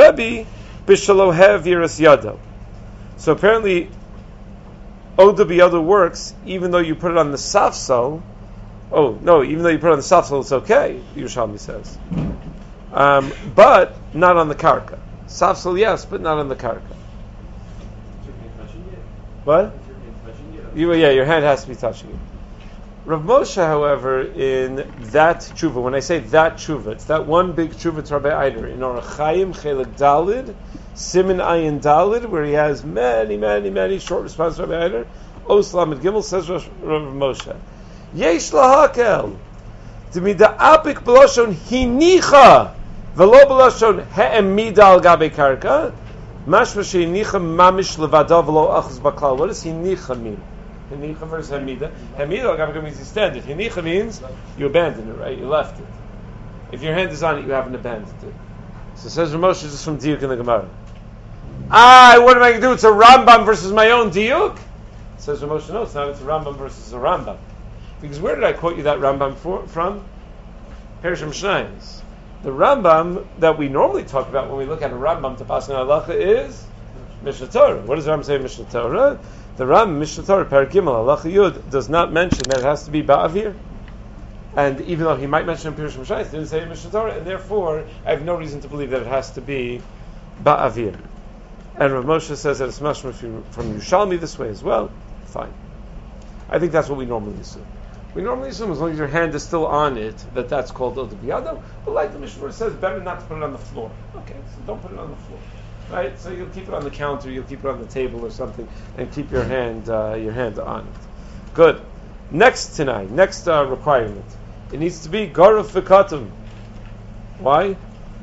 Oda B'Yado works even though you put it on the safsal. Oh no, even though you put it on the safsal, it's okay. Yerushalmi says, um, but not on the karka. Safsal, yes, but not on the karka. What? You, yeah, your hand has to be touching it. Rav Moshe, however, in that tshuva, when I say that tshuva, it's that one big tshuva to Rabbi Eider in Orach Chaim Chelik Dalid, Siman Ayin Dalid, where he has many, many, many short responses to Rabbi Eider. Os Lamed Gimel says Rav Moshe, Yesh lahakel, D'mida apik b'loshon hinicha, v'lo b'loshon he'emida al gabe karka, mashma she'hinicha mamish levada v'lo achuz baklal. What does hinicha mean? Hinicha versus Hamida. Hamida al means you stand it. Hinicha means you abandon it, right? You left it. If your hand is on it, you haven't abandoned it. So it says Ramosh is from Diuk in the Gemara. Ah, what am I going to do? It's a Rambam versus my own Diuk? It says Ramosh, no, it's not. It's a Rambam versus a Rambam. Because where did I quote you that Rambam for, from? Perishim Shnayos. The Rambam that we normally talk about when we look at a Rambam to pass on halacha is Mishnah Torah. What does the Rambam say in Mishnah Torah? The Ram Mishnah Torah Perek Gimel Halacha Yud does not mention that it has to be Ba'avir, and even though he might mention in Pirush Mishayis, didn't say in Mishnah Torah, and therefore I have no reason to believe that it has to be Ba'avir. And Rav Moshe says that it's mashma from Yushalmi this way as well. Fine, I think that's what we normally assume. We normally assume as long as your hand is still on it that that's called Od Biyado. But like the Mishnah says, better not to put it on the floor. Okay, so don't put it on the floor. Right, so you'll keep it on the counter, you'll keep it on the table or something, and keep your hand, uh, your hand on it. Good. Next tonight, next uh, requirement, it needs to be garuf v'katum. Why?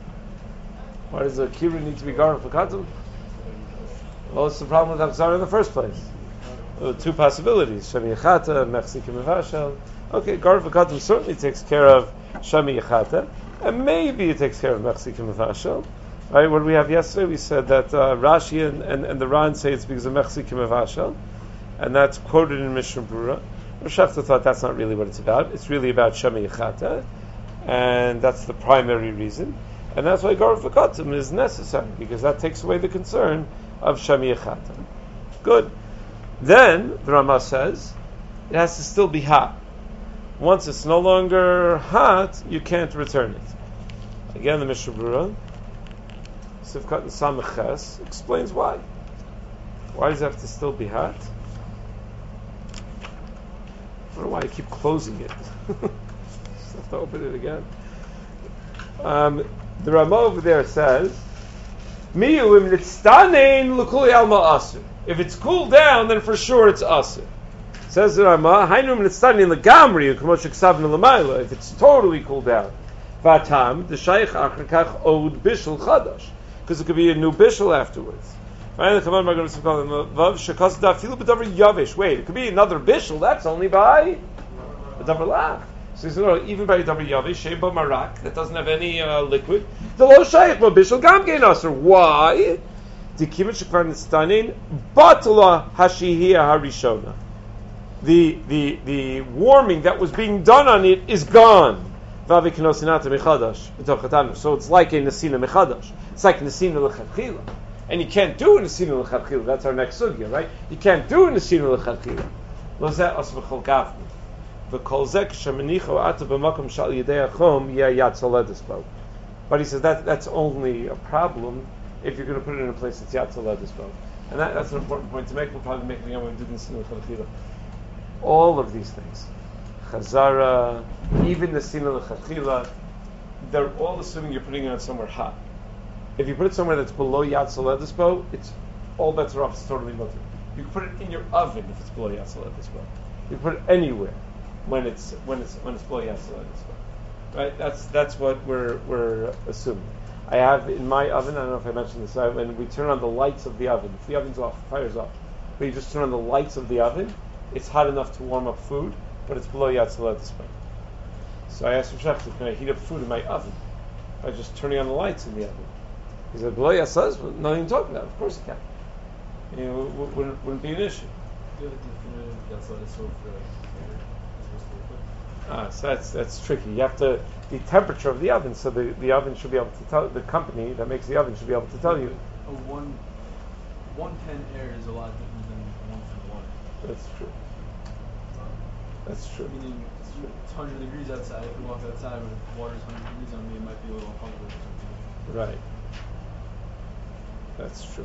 Why does a kira need to be garuf v'katum? Well, it's the problem with Achzara in the first place. Uh, two possibilities: shami yachata, mechzikim mevashel. Okay, garuf v'katum certainly takes care of shami yachata, and maybe it takes care of mechzikim mevashel. Right, what did we have yesterday? We said that uh, Rashi and, and, and the Ran say it's because of Mechzikim Avashel, and that's quoted in Mishnah Brura. Rosh Hafta thought that's not really what it's about. It's really about Shema Yechata, and that's the primary reason. And that's why Garuf V'Katim is necessary, because that takes away the concern of Shema Yechata. Good. Then, the Rama says, it has to still be hot. Once it's no longer hot, you can't return it. Again, the Mishnah Brura, Sivkat and Samach explains why. Why does it have to still be hot? I don't know why I keep closing it. Just have to open it again. Um, the Rama over there says, "Miyuim nitztanein l'kuli alma asur." If it's cooled down, then for sure it's asur. Says the Rama, "Hainum nitztanein l'gamri u'kmosh ksavna l'mayla." If it's totally cooled down, vatam the shaykh achrakach od bishul chadash. Because it could be a new bishul afterwards. Wait, it could be another bishul. That's only by a davar lach. So he said, no, even by a davar yavish, sheba marak, that doesn't have any uh, liquid. The lo shayich mo bishul gam gein aser. Why? The kibbutz shekvar nitztanin batla hashihiyah harishona. The the the warming that was being done on it is gone. So it's like a nesina mechadash. It's like nesina lechatchila, and you can't do a nesina lechatchila. That's our next sugya, right? You can't do a nesina lechatchila. Lozeh as v'chol gavni, v'kol zek shemenicho ata b'makom shal yedei achom yeh yad soledisbo. But he says that that's only a problem if you're going to put it in a place that's yad soledisbo, and that, that's an important point to make. We'll probably make it again when we do nesina lechatchila. All of these things. Chazara, even the Sina L'Chachila, they're all assuming you're putting it on somewhere hot. If you put it somewhere that's below Yad Soledispo, it's all bets are off, it's totally mutter. You can put it in your oven if it's below Yad Soledispo. You can put it anywhere when it's when it's when it's below Yad Soledispo. Right? That's that's what we're we're assuming. I have in my oven, I don't know if I mentioned this, when we turn on the lights of the oven, if the oven's off, the fire's off, but you just turn on the lights of the oven, it's hot enough to warm up food, but it's below Yad Soledispo. So I asked Rav Shach, can I heat up food in my oven by just turning on the lights in the oven? He said, below Yad Soledispo, nothing to talk about. Of course you can. You know, it wouldn't, wouldn't be an issue. Ah, so that's that's tricky. You have to the temperature of the oven. So the, the oven should be able to tell the company that makes the oven should be able to tell you. A one one ten air is a lot different than one for water. That's true. That's true. Meaning it's one hundred degrees outside. If you walk outside with water's one hundred degrees on me, it might be a little uncomfortable or something. Right. That's true.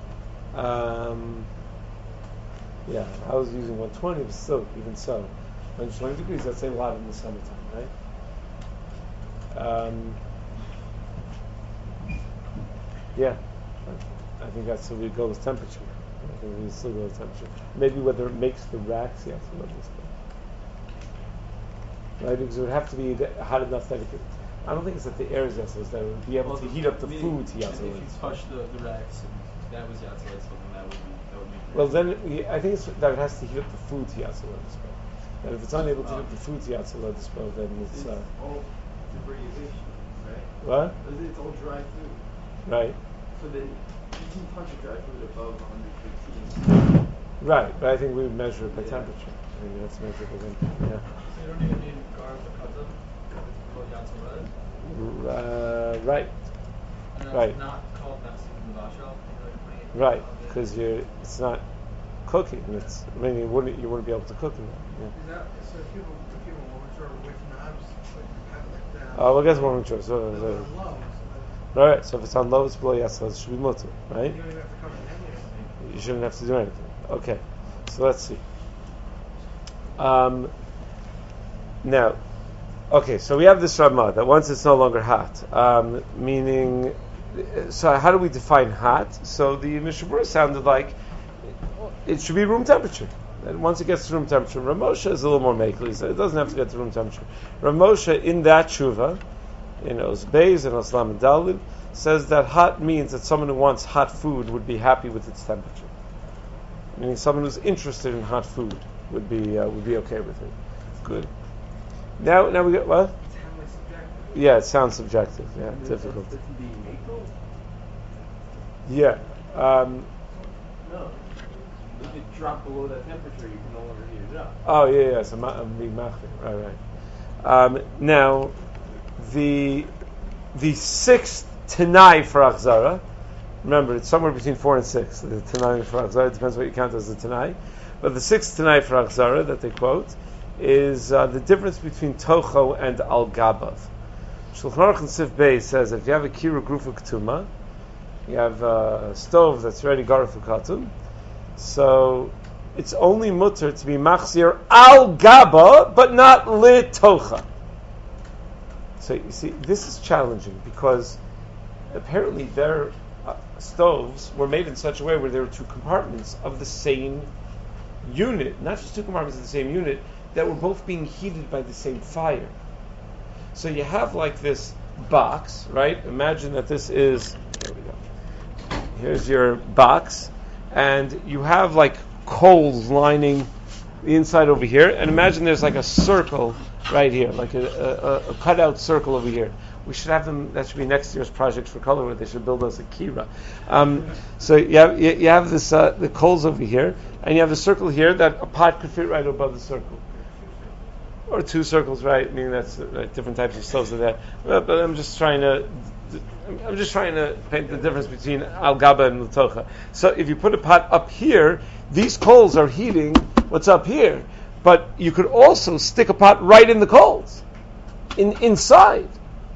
Um, yeah, I was using one twenty, but still, even so. minus twenty degrees, that's a lot in the summertime, right? Um, yeah, I think that's what we go with temperature. I think we still go with temperature. Maybe whether it makes the racks, yes, I love this one. Right, because it would have to be hot enough that it could. I don't think it's that the air is yatzal, that it would be able Well, to heat up the I mean, food to If yatzal. you touch the, the racks and that was yatzal, then that would be that would be. Well, then it, I think it's that it has to heat up the food to yatzal. And if it's unable to heat Oh. up the food to yatzal, then it's It's uh, all debridization, right? what? It's all dry food. Right, So then you can touch a dry food above one hundred fifteen. right. But I think we would measure it by Yeah. temperature. I mean, that's measured by temperature. Yeah. So you don't even need garb or katan if it's below yatzal, right? Uh, right, And that's Right. not called nafsi from the bashal. right. Because you're, it's not cooking. It's. I mean, you wouldn't, you wouldn't be able to cook in that. Yeah. Is that, so if people, if people weren't sure which knobs, like, have like that. Oh, well, I guess one more choice. So, They're so, on low, so all right. So if it's on low, it's below yatzal. It should be mutter, that right? you don't even have to cover the head. You shouldn't have to do anything. Okay. So let's see. Um, now, okay, so we have this Ramah that once it's no longer hot, um, meaning, so how do we define hot? So the Mishabura sounded like it should be room temperature. And once it gets to room temperature, Ramosha is a little more makely, so it doesn't have to get to room temperature. Ramosha in that tshuva, in Oz Beis and Oslam and Dalil, says that hot means that someone who wants hot food would be happy with its temperature. Meaning someone who's interested in hot food would be uh, would be okay with it. Good. Now, now we get what? It's heavily subjective. Yeah, it sounds subjective. Yeah, difficult. That can be maple? Yeah. Um, No. If it dropped below that temperature, you can no longer heat it up. oh yeah, yeah. So ma- I'm being machmir. Right, right. Um, now, the the sixth Tanai for Achzara. Remember, it's somewhere between four and six. The Tanai for Achzara, it depends what you count as the Tanai. But the sixth Tanai for Achzara that they quote is uh, the difference between Tocho and Al Gabav. Shulchan Aruch and Sif Beis says if you have a Kira Grufa Ketuma, you have a stove that's ready Garufa Katum, so it's only mutter to be Machzir Al Gaba, but not Li Tocha. So you see, this is challenging because apparently their uh, stoves were made in such a way where there were two compartments of the same unit, not just two compartments of the same unit, that were both being heated by the same fire. So you have like this box, right? Imagine that this is, there we go. Here's your box, and you have like coals lining the inside over here, and imagine there's like a circle right here, like a, a, a cutout circle over here. We should have them. That should be next year's project for color, where they should build us a kira. Um, so you have you, you have this uh, the coals over here, and you have a circle here that a pot could fit right above the circle, or two circles, right? Meaning that's uh, different types of stoves of that. But, but I'm just trying to. I'm just trying to paint the difference between al gaba and l'tocha. So if you put a pot up here, these coals are heating what's up here, but you could also stick a pot right in the coals, in inside.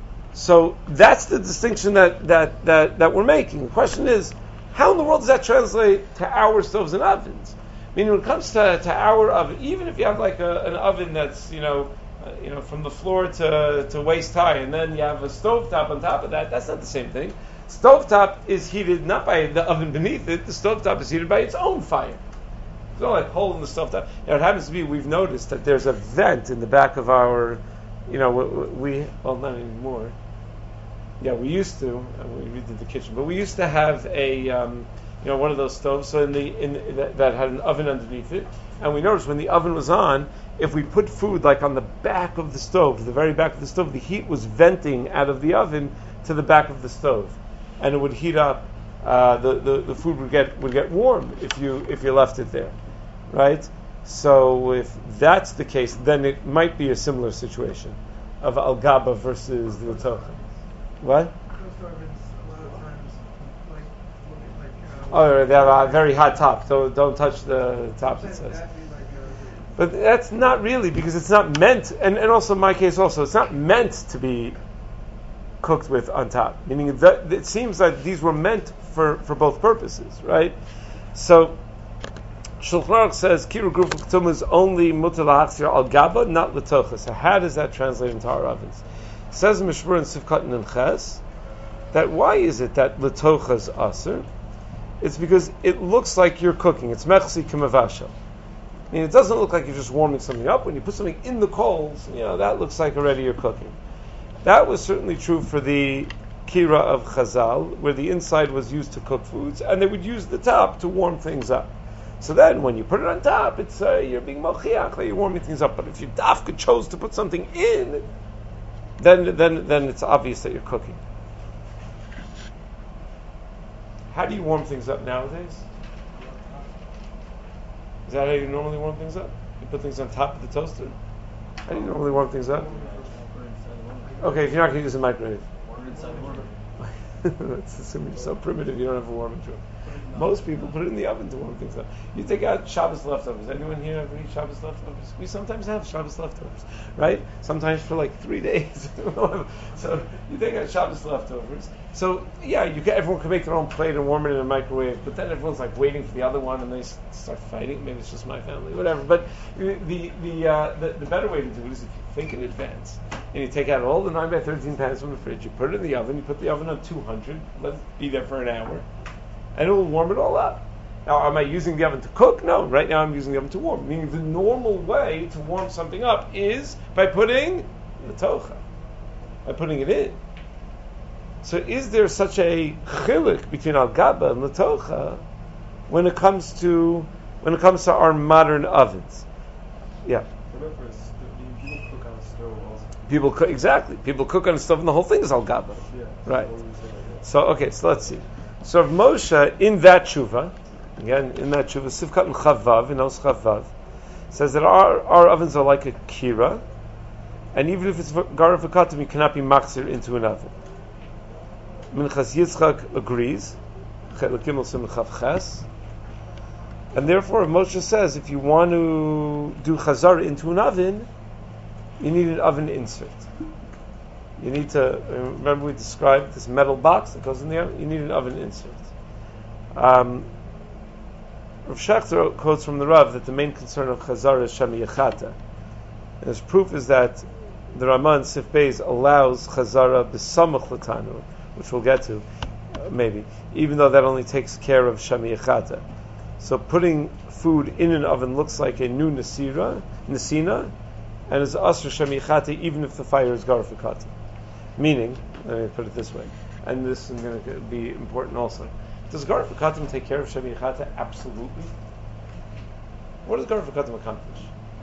So that's the distinction that, that, that, that we're making. The question is, how in the world does that translate to our stoves and ovens? I mean, when it comes to, to our oven, even if you have like a, an oven that's, you know, uh, you know, from the floor to, to waist high, and then you have a stovetop on top of that, that's not the same thing. Stovetop is heated not by the oven beneath it, the stovetop is heated by its own fire. There's no like hole in the stovetop. Now it happens to be, we've noticed that there's a vent in the back of our, you know, we, we well not anymore. Yeah, we used to, and we redid the kitchen, but we used to have a, um, you know, one of those stoves. So in the in, in the, that had an oven underneath it, and we noticed when the oven was on, if we put food like on the back of the stove, the very back of the stove, the heat was venting out of the oven to the back of the stove, and it would heat up. Uh, the, the the food would get would get warm if you if you left it there, right? So if that's the case, then it might be a similar situation of al gaba versus the tocha. What? Those ovens, a lot of times, like, look at, like, uh, Oh, they have a very hot top. So don't touch the top, it says. that'd be like, uh, But that's not really, because it's not meant, and, and also in my case also, it's not meant to be cooked with on top. Meaning that it seems that these were meant for, for both purposes, right? So Shulchan Aruch says Kiru Grufa Ketum is only mutar lahachzir al gaba, not letocha. So how does that translate into our ovens? It says in Mishmur and Sivkatan and Ches that why is it that letocha is aser? It's because it looks like you're cooking. It's mechsi k'mavashel. I mean, it doesn't look like you're just warming something up. When you put something in the coals, you know, that looks like already you're cooking. That was certainly true for the kira of Chazal, where the inside was used to cook foods, and they would use the top to warm things up. So then, when you put it on top, it's uh, you're being mochiach, that you're warming things up. But if you dafka chose to put something in, then then then it's obvious that you're cooking. How do you warm things up nowadays? Is that how you normally warm things up? You put things on top of the toaster? How do you normally warm things up? Okay, if you're not going to use a microwave. Let's assume you're so primitive you don't have a warming room. Most people put it in the oven to warm things up. You take out Shabbos leftovers. Anyone here ever eat Shabbos leftovers? We sometimes have Shabbos leftovers, right? Sometimes for like three days. So you take out Shabbos leftovers. So yeah, you can, everyone can make their own plate and warm it in a microwave. But then everyone's like waiting for the other one, and they start fighting. Maybe it's just my family, whatever. But the the uh, the, the better way to do it is if you think in advance and you take out all the nine by thirteen pans from the fridge. You put it in the oven. You put the oven on two hundred. Let it be there for an hour. And it will warm it all up. Now, am I using the oven to cook? No. Right now I'm using the oven to warm. Meaning the normal way to warm something up is by putting the tocha, by putting it in. So is there such a chilik between al-gaba and the tocha when it comes to when it comes to our modern ovens? Yeah. People cook on a stove also. People cook, exactly. People cook on a stove and the whole thing is al-gaba. Yeah. Right. So, okay, so let's see. So Moshe, in that tshuva, again, in that tshuva, Sivkat and Chavav, in Os Chavav, says that our, our ovens are like a kira, and even if it's Garif V'Katim, you cannot be machzir into an oven. Minchas Yitzchak agrees, Chelek Gimel Simchav Ches, and therefore Moshe says if you want to do chazara into an oven, you need an oven insert. You need to, remember we described this metal box that goes in the oven, you need an oven insert. Um, Rav Shechter quotes from the Rav that the main concern of Chazara is Shemi Yechata. And his proof is that the Ramah in Sif Beis allows Chazara b'samach l'tanu, which we'll get to, uh, maybe, even though that only takes care of Shemi Yechata. So putting food in an oven looks like a new Nasira, Nasina, and is Asr Shemi Yechata even if the fire is Garif V'Katim. Meaning, let me put it this way, and this is going to be important also. Does Garif V'Katim take care of Shemi Yechata? Absolutely. What does Garif V'Katim accomplish?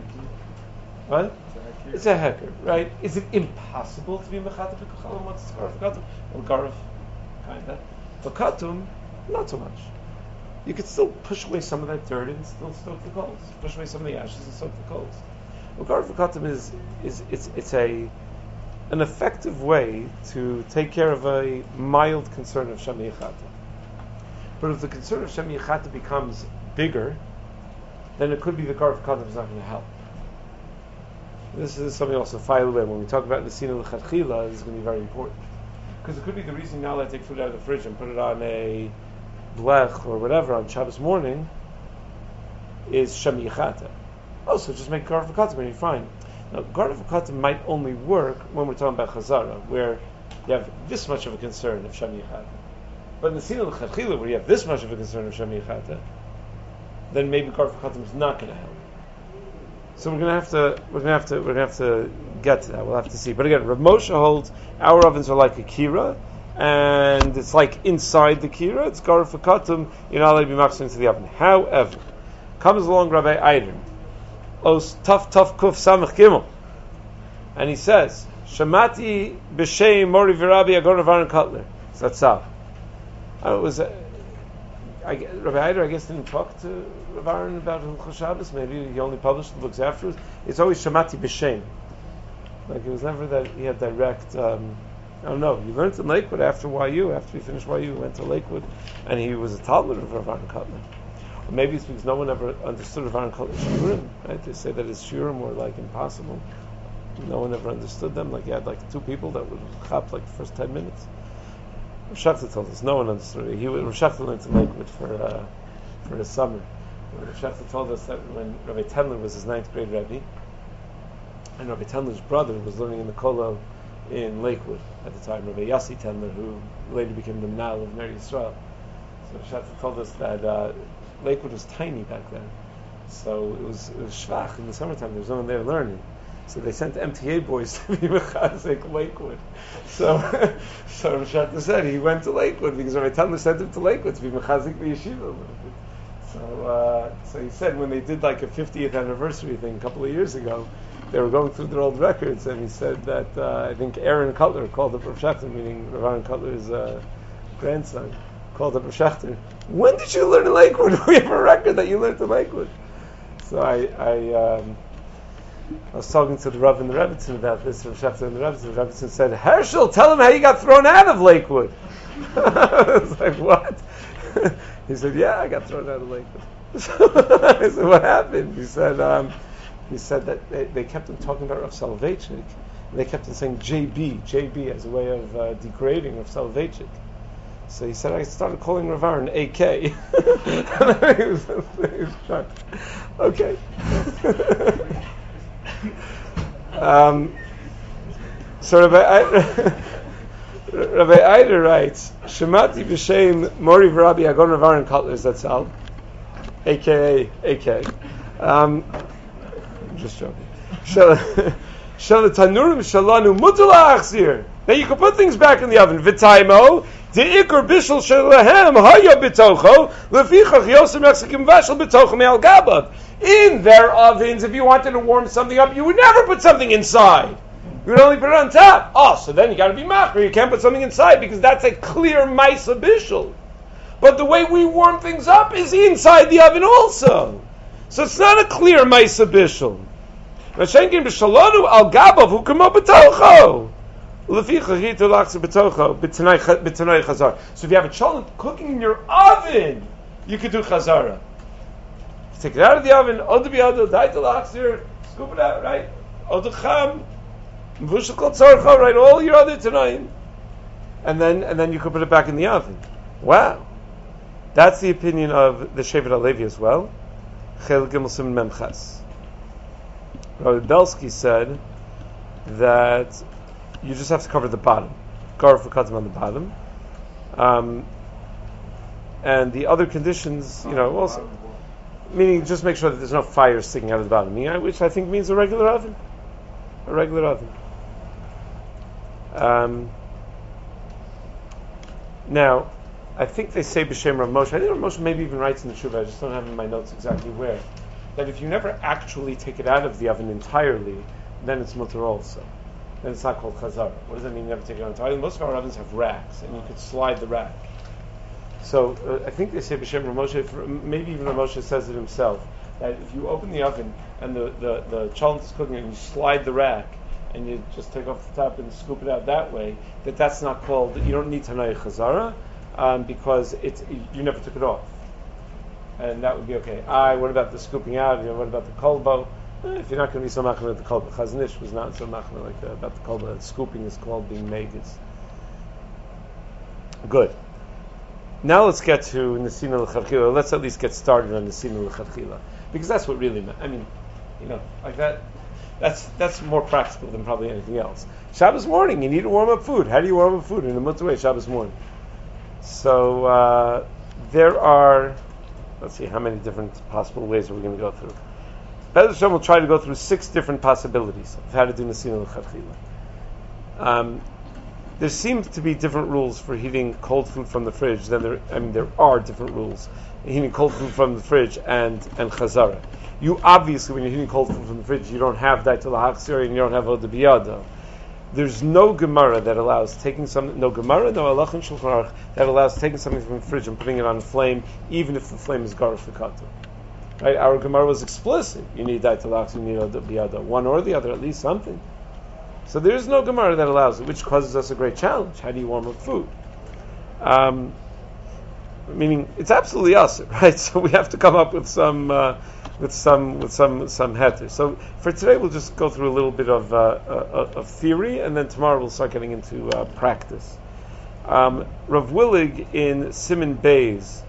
What? It's a hecker, right? Is it impossible to be Mechata B'Kuchalim once it's Garif V'Katim? Well, Garif, kinda. V'Katim, not so much. You could still push away some of that dirt and still stoke the coals. Push away some of the ashes and stoke the coals. Well, Garif V'Katim is, is it's, it's a an effective way to take care of a mild concern of Shemi Yechata. But if the concern of Shemi Yechata becomes bigger, then it could be the Garif V'Katim is not going to help. This is something also file away. When we talk about Nesina L'Chadchila, this is going to be very important. Because it could be the reason you're not allowed to take food out of the fridge and put it on a blech or whatever on Shabbos morning is Shemi Yechata. Also, just make Garif V'Katim and you're fine. Now, Garif V'Katim might only work when we're talking about Chazara, where you have this much of a concern of Shemi Yechata. But in the Nesina L'Chadchila, where you have this much of a concern of Shemi Yechata, then maybe Garif V'Katim is not going to help. So we're going to have to, we're going to have to, we're going to have to get to that. We'll have to see. But again, Rav Moshe holds our ovens are like a kira, and it's like inside the kira. It's Garif V'Katim. You're not allowed to be machzir into the oven. However, comes along Rabbi Eider, Os Taf Taf Kuf Samach Gimel, and he says, Shamati b'shem Mori v'Rabbi Agon Rav Aaron Kotler. So that's how. Uh, it was. Uh, I, Rabbi Eider, I guess, didn't talk to Rav Aaron about Hilchos Shabbos. Maybe he only published the books afterwards. It's always Shamati b'shem. Like it was never that he had direct. Um, I don't know. He learned in Lakewood after Y U. After he finished Y U, he went to Lakewood, and he was a Talmud of Rav Aaron Kotler. Or maybe it's because no one ever understood Rav Aaron Kotler's shiurim. Right? They say that his shiurim were like impossible. No one ever understood them. Like he had like two people that would chap like the first ten minutes. Rav Shechter told us no one understood it. He Rav Shechter went to Lakewood for uh, for a summer, Rav Shachar told us that when Rabbi Tendler was his ninth grade Rebbe, and Rabbi Tendler's brother was learning in the Kollel in Lakewood at the time, Rabbi Yossi Tendler, who later became the Menal of Ner Yisrael. So Rav Shachar told us that uh, Lakewood was tiny back then, so it was, it was shvach in the summertime. There was no one there learning. So they sent M T A boys to be mechazik Lakewood. So, so Rav Shachar said he went to Lakewood because Rabbi Tendler sent him to Lakewood to be mechazik the yeshiva a little bit. So, uh, so he said when they did like a fiftieth anniversary thing a couple of years ago, they were going through their old records, and he said that uh, I think Aaron Cutler called up Rav Shachar, meaning Rav Aaron Cutler's uh, grandson, called up Rav Shachar. When did you learn in Lakewood? We have a record that you learned in Lakewood. So I, I, um, I was talking to the Rav and the Rebbitzin about this. Rav Shachar and the Rebbitzin. The Rebbitzin said, "Herschel, tell him how you got thrown out of Lakewood." I was like, "What?" He said, "Yeah, I got thrown out of Lakewood." I said, "What happened?" He said, um, "He said that they, they kept on talking about Rav Soloveitchik, and they kept on saying J B, J B as a way of uh, degrading Rav Soloveitchik." So he said, "I started calling Rav Aaron A K." He was, he was shocked. Okay. um, so Rabbi I, Rabbi Eider writes, Shemati b'shem Mori v'Rabbi Agon Rav Aaron Kotler Zatzal, A K A A K. Um, I'm just joking. Shal tanurim shalanu mutal achzir. Now you can put things back in the oven. V'taimo de'ikor bishul shalahem haya b'tocho lefichach yosem mexikim vashel b'tocho me'al gabav. In their ovens, if you wanted to warm something up, you would never put something inside. You would only put it on top. Oh, so then you got to be machmer. You can't put something inside because that's a clear ma'isa bishul. But the way we warm things up is inside the oven also. So it's not a clear ma'isa bishul. Mashenkin b'shalonu al gabav who come up b'tocho. So if you have a cholent cooking in your oven, you could do chazara. Take it out of the oven, scoop it out, right? Right, all your other tanoim, and then and then you could put it back in the oven. Wow, that's the opinion of the Shevet HaLevi as well. Chel Gimel Siman Mem Ches. Rabbi Belsky said that you just have to cover the bottom, garf v'kadim on the bottom, um, and the other conditions, you know, also. Meaning, just make sure that there's no fire sticking out of the bottom, which I think means a regular oven. A regular oven. Um, now, I think they say B'Shem Rav Moshe. I think Rav Moshe maybe even writes in the Shuvah, I just don't have in my notes exactly where, that if you never actually take it out of the oven entirely, then it's mutar also. Then it's not called chazara. What does that mean, you never take it out entirely? Most of our ovens have racks, and you could slide the rack. So uh, I think they say B'Shem Rav Moshe, maybe even Rav Moshe says it himself, that if you open the oven and the, the, the cholent is cooking and you slide the rack and you just take off the top and scoop it out that way, that that's not called, you don't need Tanai Chazara um, because it's, you never took it off. And that would be okay. Ah, what about the scooping out? You know, what about the kolbo? Eh, if you're not going to be so machmer with the kolbo, Chazon Ish was not so machmer like that about the kolbo. Scooping is called being megas. Good. Now let's get to Nesina L'Chadchila. Let's at least get started on Nesina L'Chadchila. Because that's what really matters. I mean, you know, like that, that's that's more practical than probably anything else. Shabbos morning, you need to warm up food. How do you warm up food? In a mutter way, Shabbos morning. So, uh, there are, let's see, how many different possible ways are we going to go through? Be'ez Hashem will try to go through six different possibilities of how to do Nesina L'Chadchila. Um, There seem to be different rules for heating cold food from the fridge. Then there, I mean, there are different rules heating cold food from the fridge and and chazara. You obviously, when you're heating cold food from the fridge, you don't have daitel hachzir and you don't have oda biyado. There's no Gemara that allows taking some, no Gemara, no Halach and Shulchan Aruch that allows taking something from the fridge and putting it on a flame, even if the flame is garuf v'katu. Right? Our Gemara was explicit. You need daitel hachzir, you need oda biyado, one or the other, at least something. So there is no Gemara that allows it, which causes us a great challenge. How do you warm up food? Um, meaning it's absolutely asur, right? So we have to come up with some, uh, with some, with some, some heter. So for today, we'll just go through a little bit of uh, uh, of theory, and then tomorrow we'll start getting into uh, practice. Um, Rav Willig in Siman Beis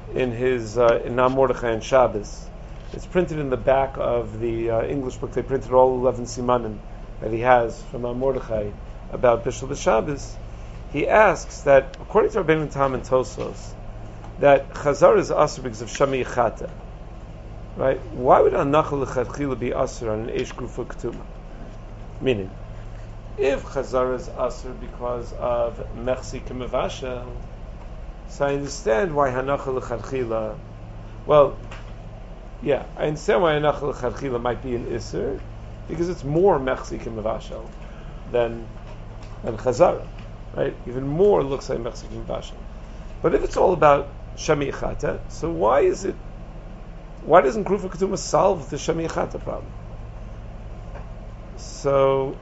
in his uh, in Nam Mordechai and Shabbos. It's printed in the back of the uh, English book. They printed all eleven simanim that he has from Nam Mordechai about Bishul B'Shabbos. He asks that, according to Rabbeinu Tam and Tosos, that Chazar is asur because of Shami Yichata. Right? Why would Anachal L'Chadchila be asur on an Eish Grufa Ketuma? Meaning, if Chazar is asur because of Mechsi K'mevashel, so I understand why Hanachal L'Chadchila, well, yeah, I understand why Hanachal L'Chadchila might be an Isser, because it's more Mechsi K'mevashel than, than Chazar. Right? Even more looks like Mechsi K'mevashel. But if it's all about Shami Yichata, so why is it, why doesn't Grufa Ketuma solve the Shami Yichata problem? So,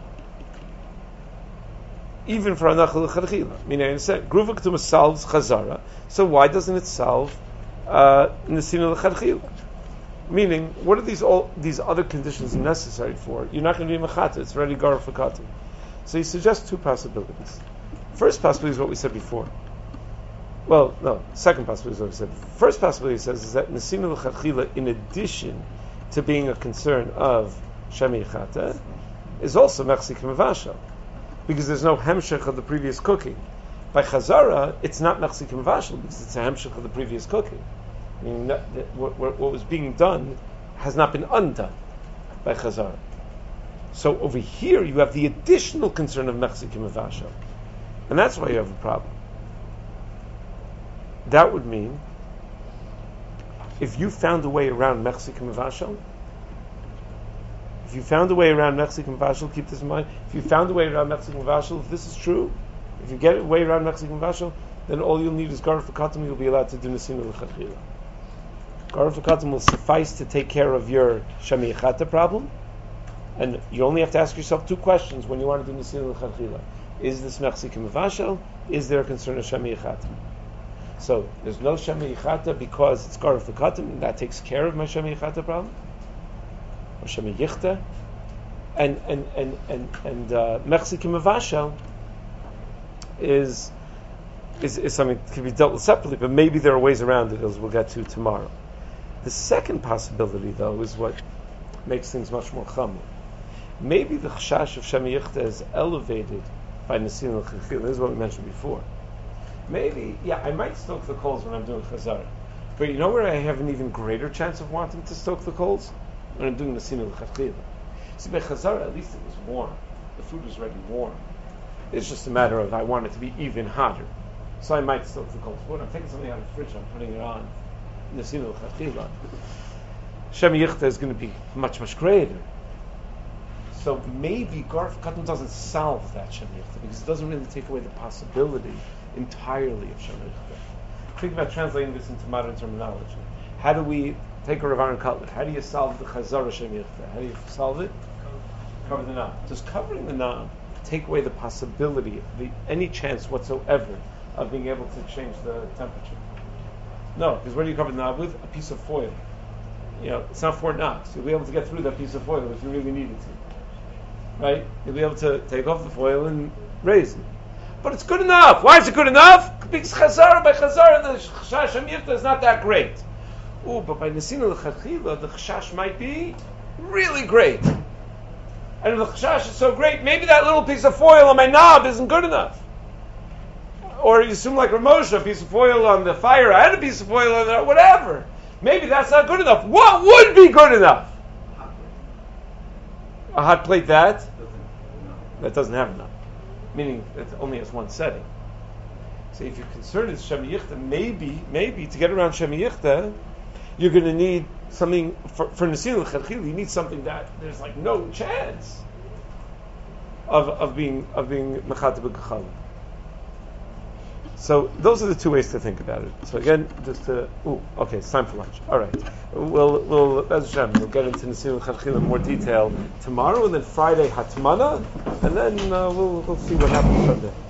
even for Anachal L'Chadchila, meaning I understand, Grufa Ketuma solves Chazara, so why doesn't it solve uh, Nesina L'Chadchila? Meaning, what are these all these other conditions necessary for? You're not going to be Mechata, it's already Gar Fakatim. So he suggests two possibilities. First possibility is what we said before. Well, no, second possibility is what we said. First possibility, he says, is that Nesina L'Chadchila, in addition to being a concern of Shemi Yichata, is also Mechsi K'mevashel, because there's no hemshech of the previous cooking. By Chazara, it's not Mechsi K'mevashel, because it's a hemshech of the previous cooking. I mean, that, that, what, what was being done has not been undone by Chazara. So over here, you have the additional concern of Mechsi K'mevashel, and that's why you have a problem. That would mean, if you found a way around Mechsi K'mevashel, if you found a way around Mechsi K'mevashel, keep this in mind, if you found a way around Mechsi K'mevashel, if this is true, if you get a way around Mechsi K'mevashel, then all you'll need is Gar Fakatim, you'll be allowed to do Nesina L'Chadchila. Gar Fakatim will suffice to take care of your Shemi Yichata problem, and you only have to ask yourself two questions when you want to do Nesina L'Chadchila. Is this Mechsi K'mevashel? Is there a concern of Shemi Yichata? So, there's no Shemi Yichata because it's Gar Fakatim, and that takes care of my Shemi Yichata problem. Or Shemi Yichta, and and and and and uh, Mechsi K'mevashel is, is is something that can be dealt with separately, but maybe there are ways around it, as we'll get to tomorrow. The second possibility, though, is what makes things much more chamor. Maybe the chashash of Shemi Yichta is elevated by Nesina L'Chadchila. This is what we mentioned before. Maybe, yeah, I might stoke the coals when I'm doing Chazara, but you know where I have an even greater chance of wanting to stoke the coals? When I'm doing Nesina L'Chadchila. See, by Chazara, at least it was warm. The food was already warm. It's just a matter of I want it to be even hotter. So I might stoke the coals. When I'm taking something out of the fridge, I'm putting it on Nesina L'Chadchila. Shemi Yichta is going to be much, much greater. So maybe Gar Fakatim doesn't solve that Shemi Yichta, because it doesn't really take away the possibility entirely of Shemi Yichta. Think about translating this into modern terminology. How do we take a Rav Aaron Kotler? How do you solve the Chazara Shemi Yichta? How do you solve it? Cover the knob. Does covering the knob take away the possibility, the any chance whatsoever of being able to change the temperature? No, because what do you cover the knob with? A piece of foil. You know, it's not Fort Knox. You'll be able to get through that piece of foil if you really needed to. Right? You'll be able to take off the foil and raise it. But it's good enough. Why is it good enough? Because Chazara, by Chazara, the Chashash Shemi Yichta is not that great. Oh, but by Nesina L'Chadchila, the Chashash might be really great. And if the Chashash is so great, maybe that little piece of foil on my knob isn't good enough. Or you assume like Ramosha, a piece of foil on the fire, I had a piece of foil on there, whatever. Maybe that's not good enough. What would be good enough? A hot plate that? That doesn't have enough. Meaning it only has one setting. So if your concern is Shemi Yichta, maybe, maybe to get around Shemi Yichta, you're going to need something for, for Nesina L'Chadchila. You need something that there's like no chance of of being of being Mechata B'Kachala. So those are the two ways to think about it. So again, just to ooh, okay, it's time for lunch. All right, we'll we'll as Hashem, we'll get into Nesina L'Chadchila in more detail tomorrow, and then Friday Hatmana, and then uh, we'll we'll see what happens from there.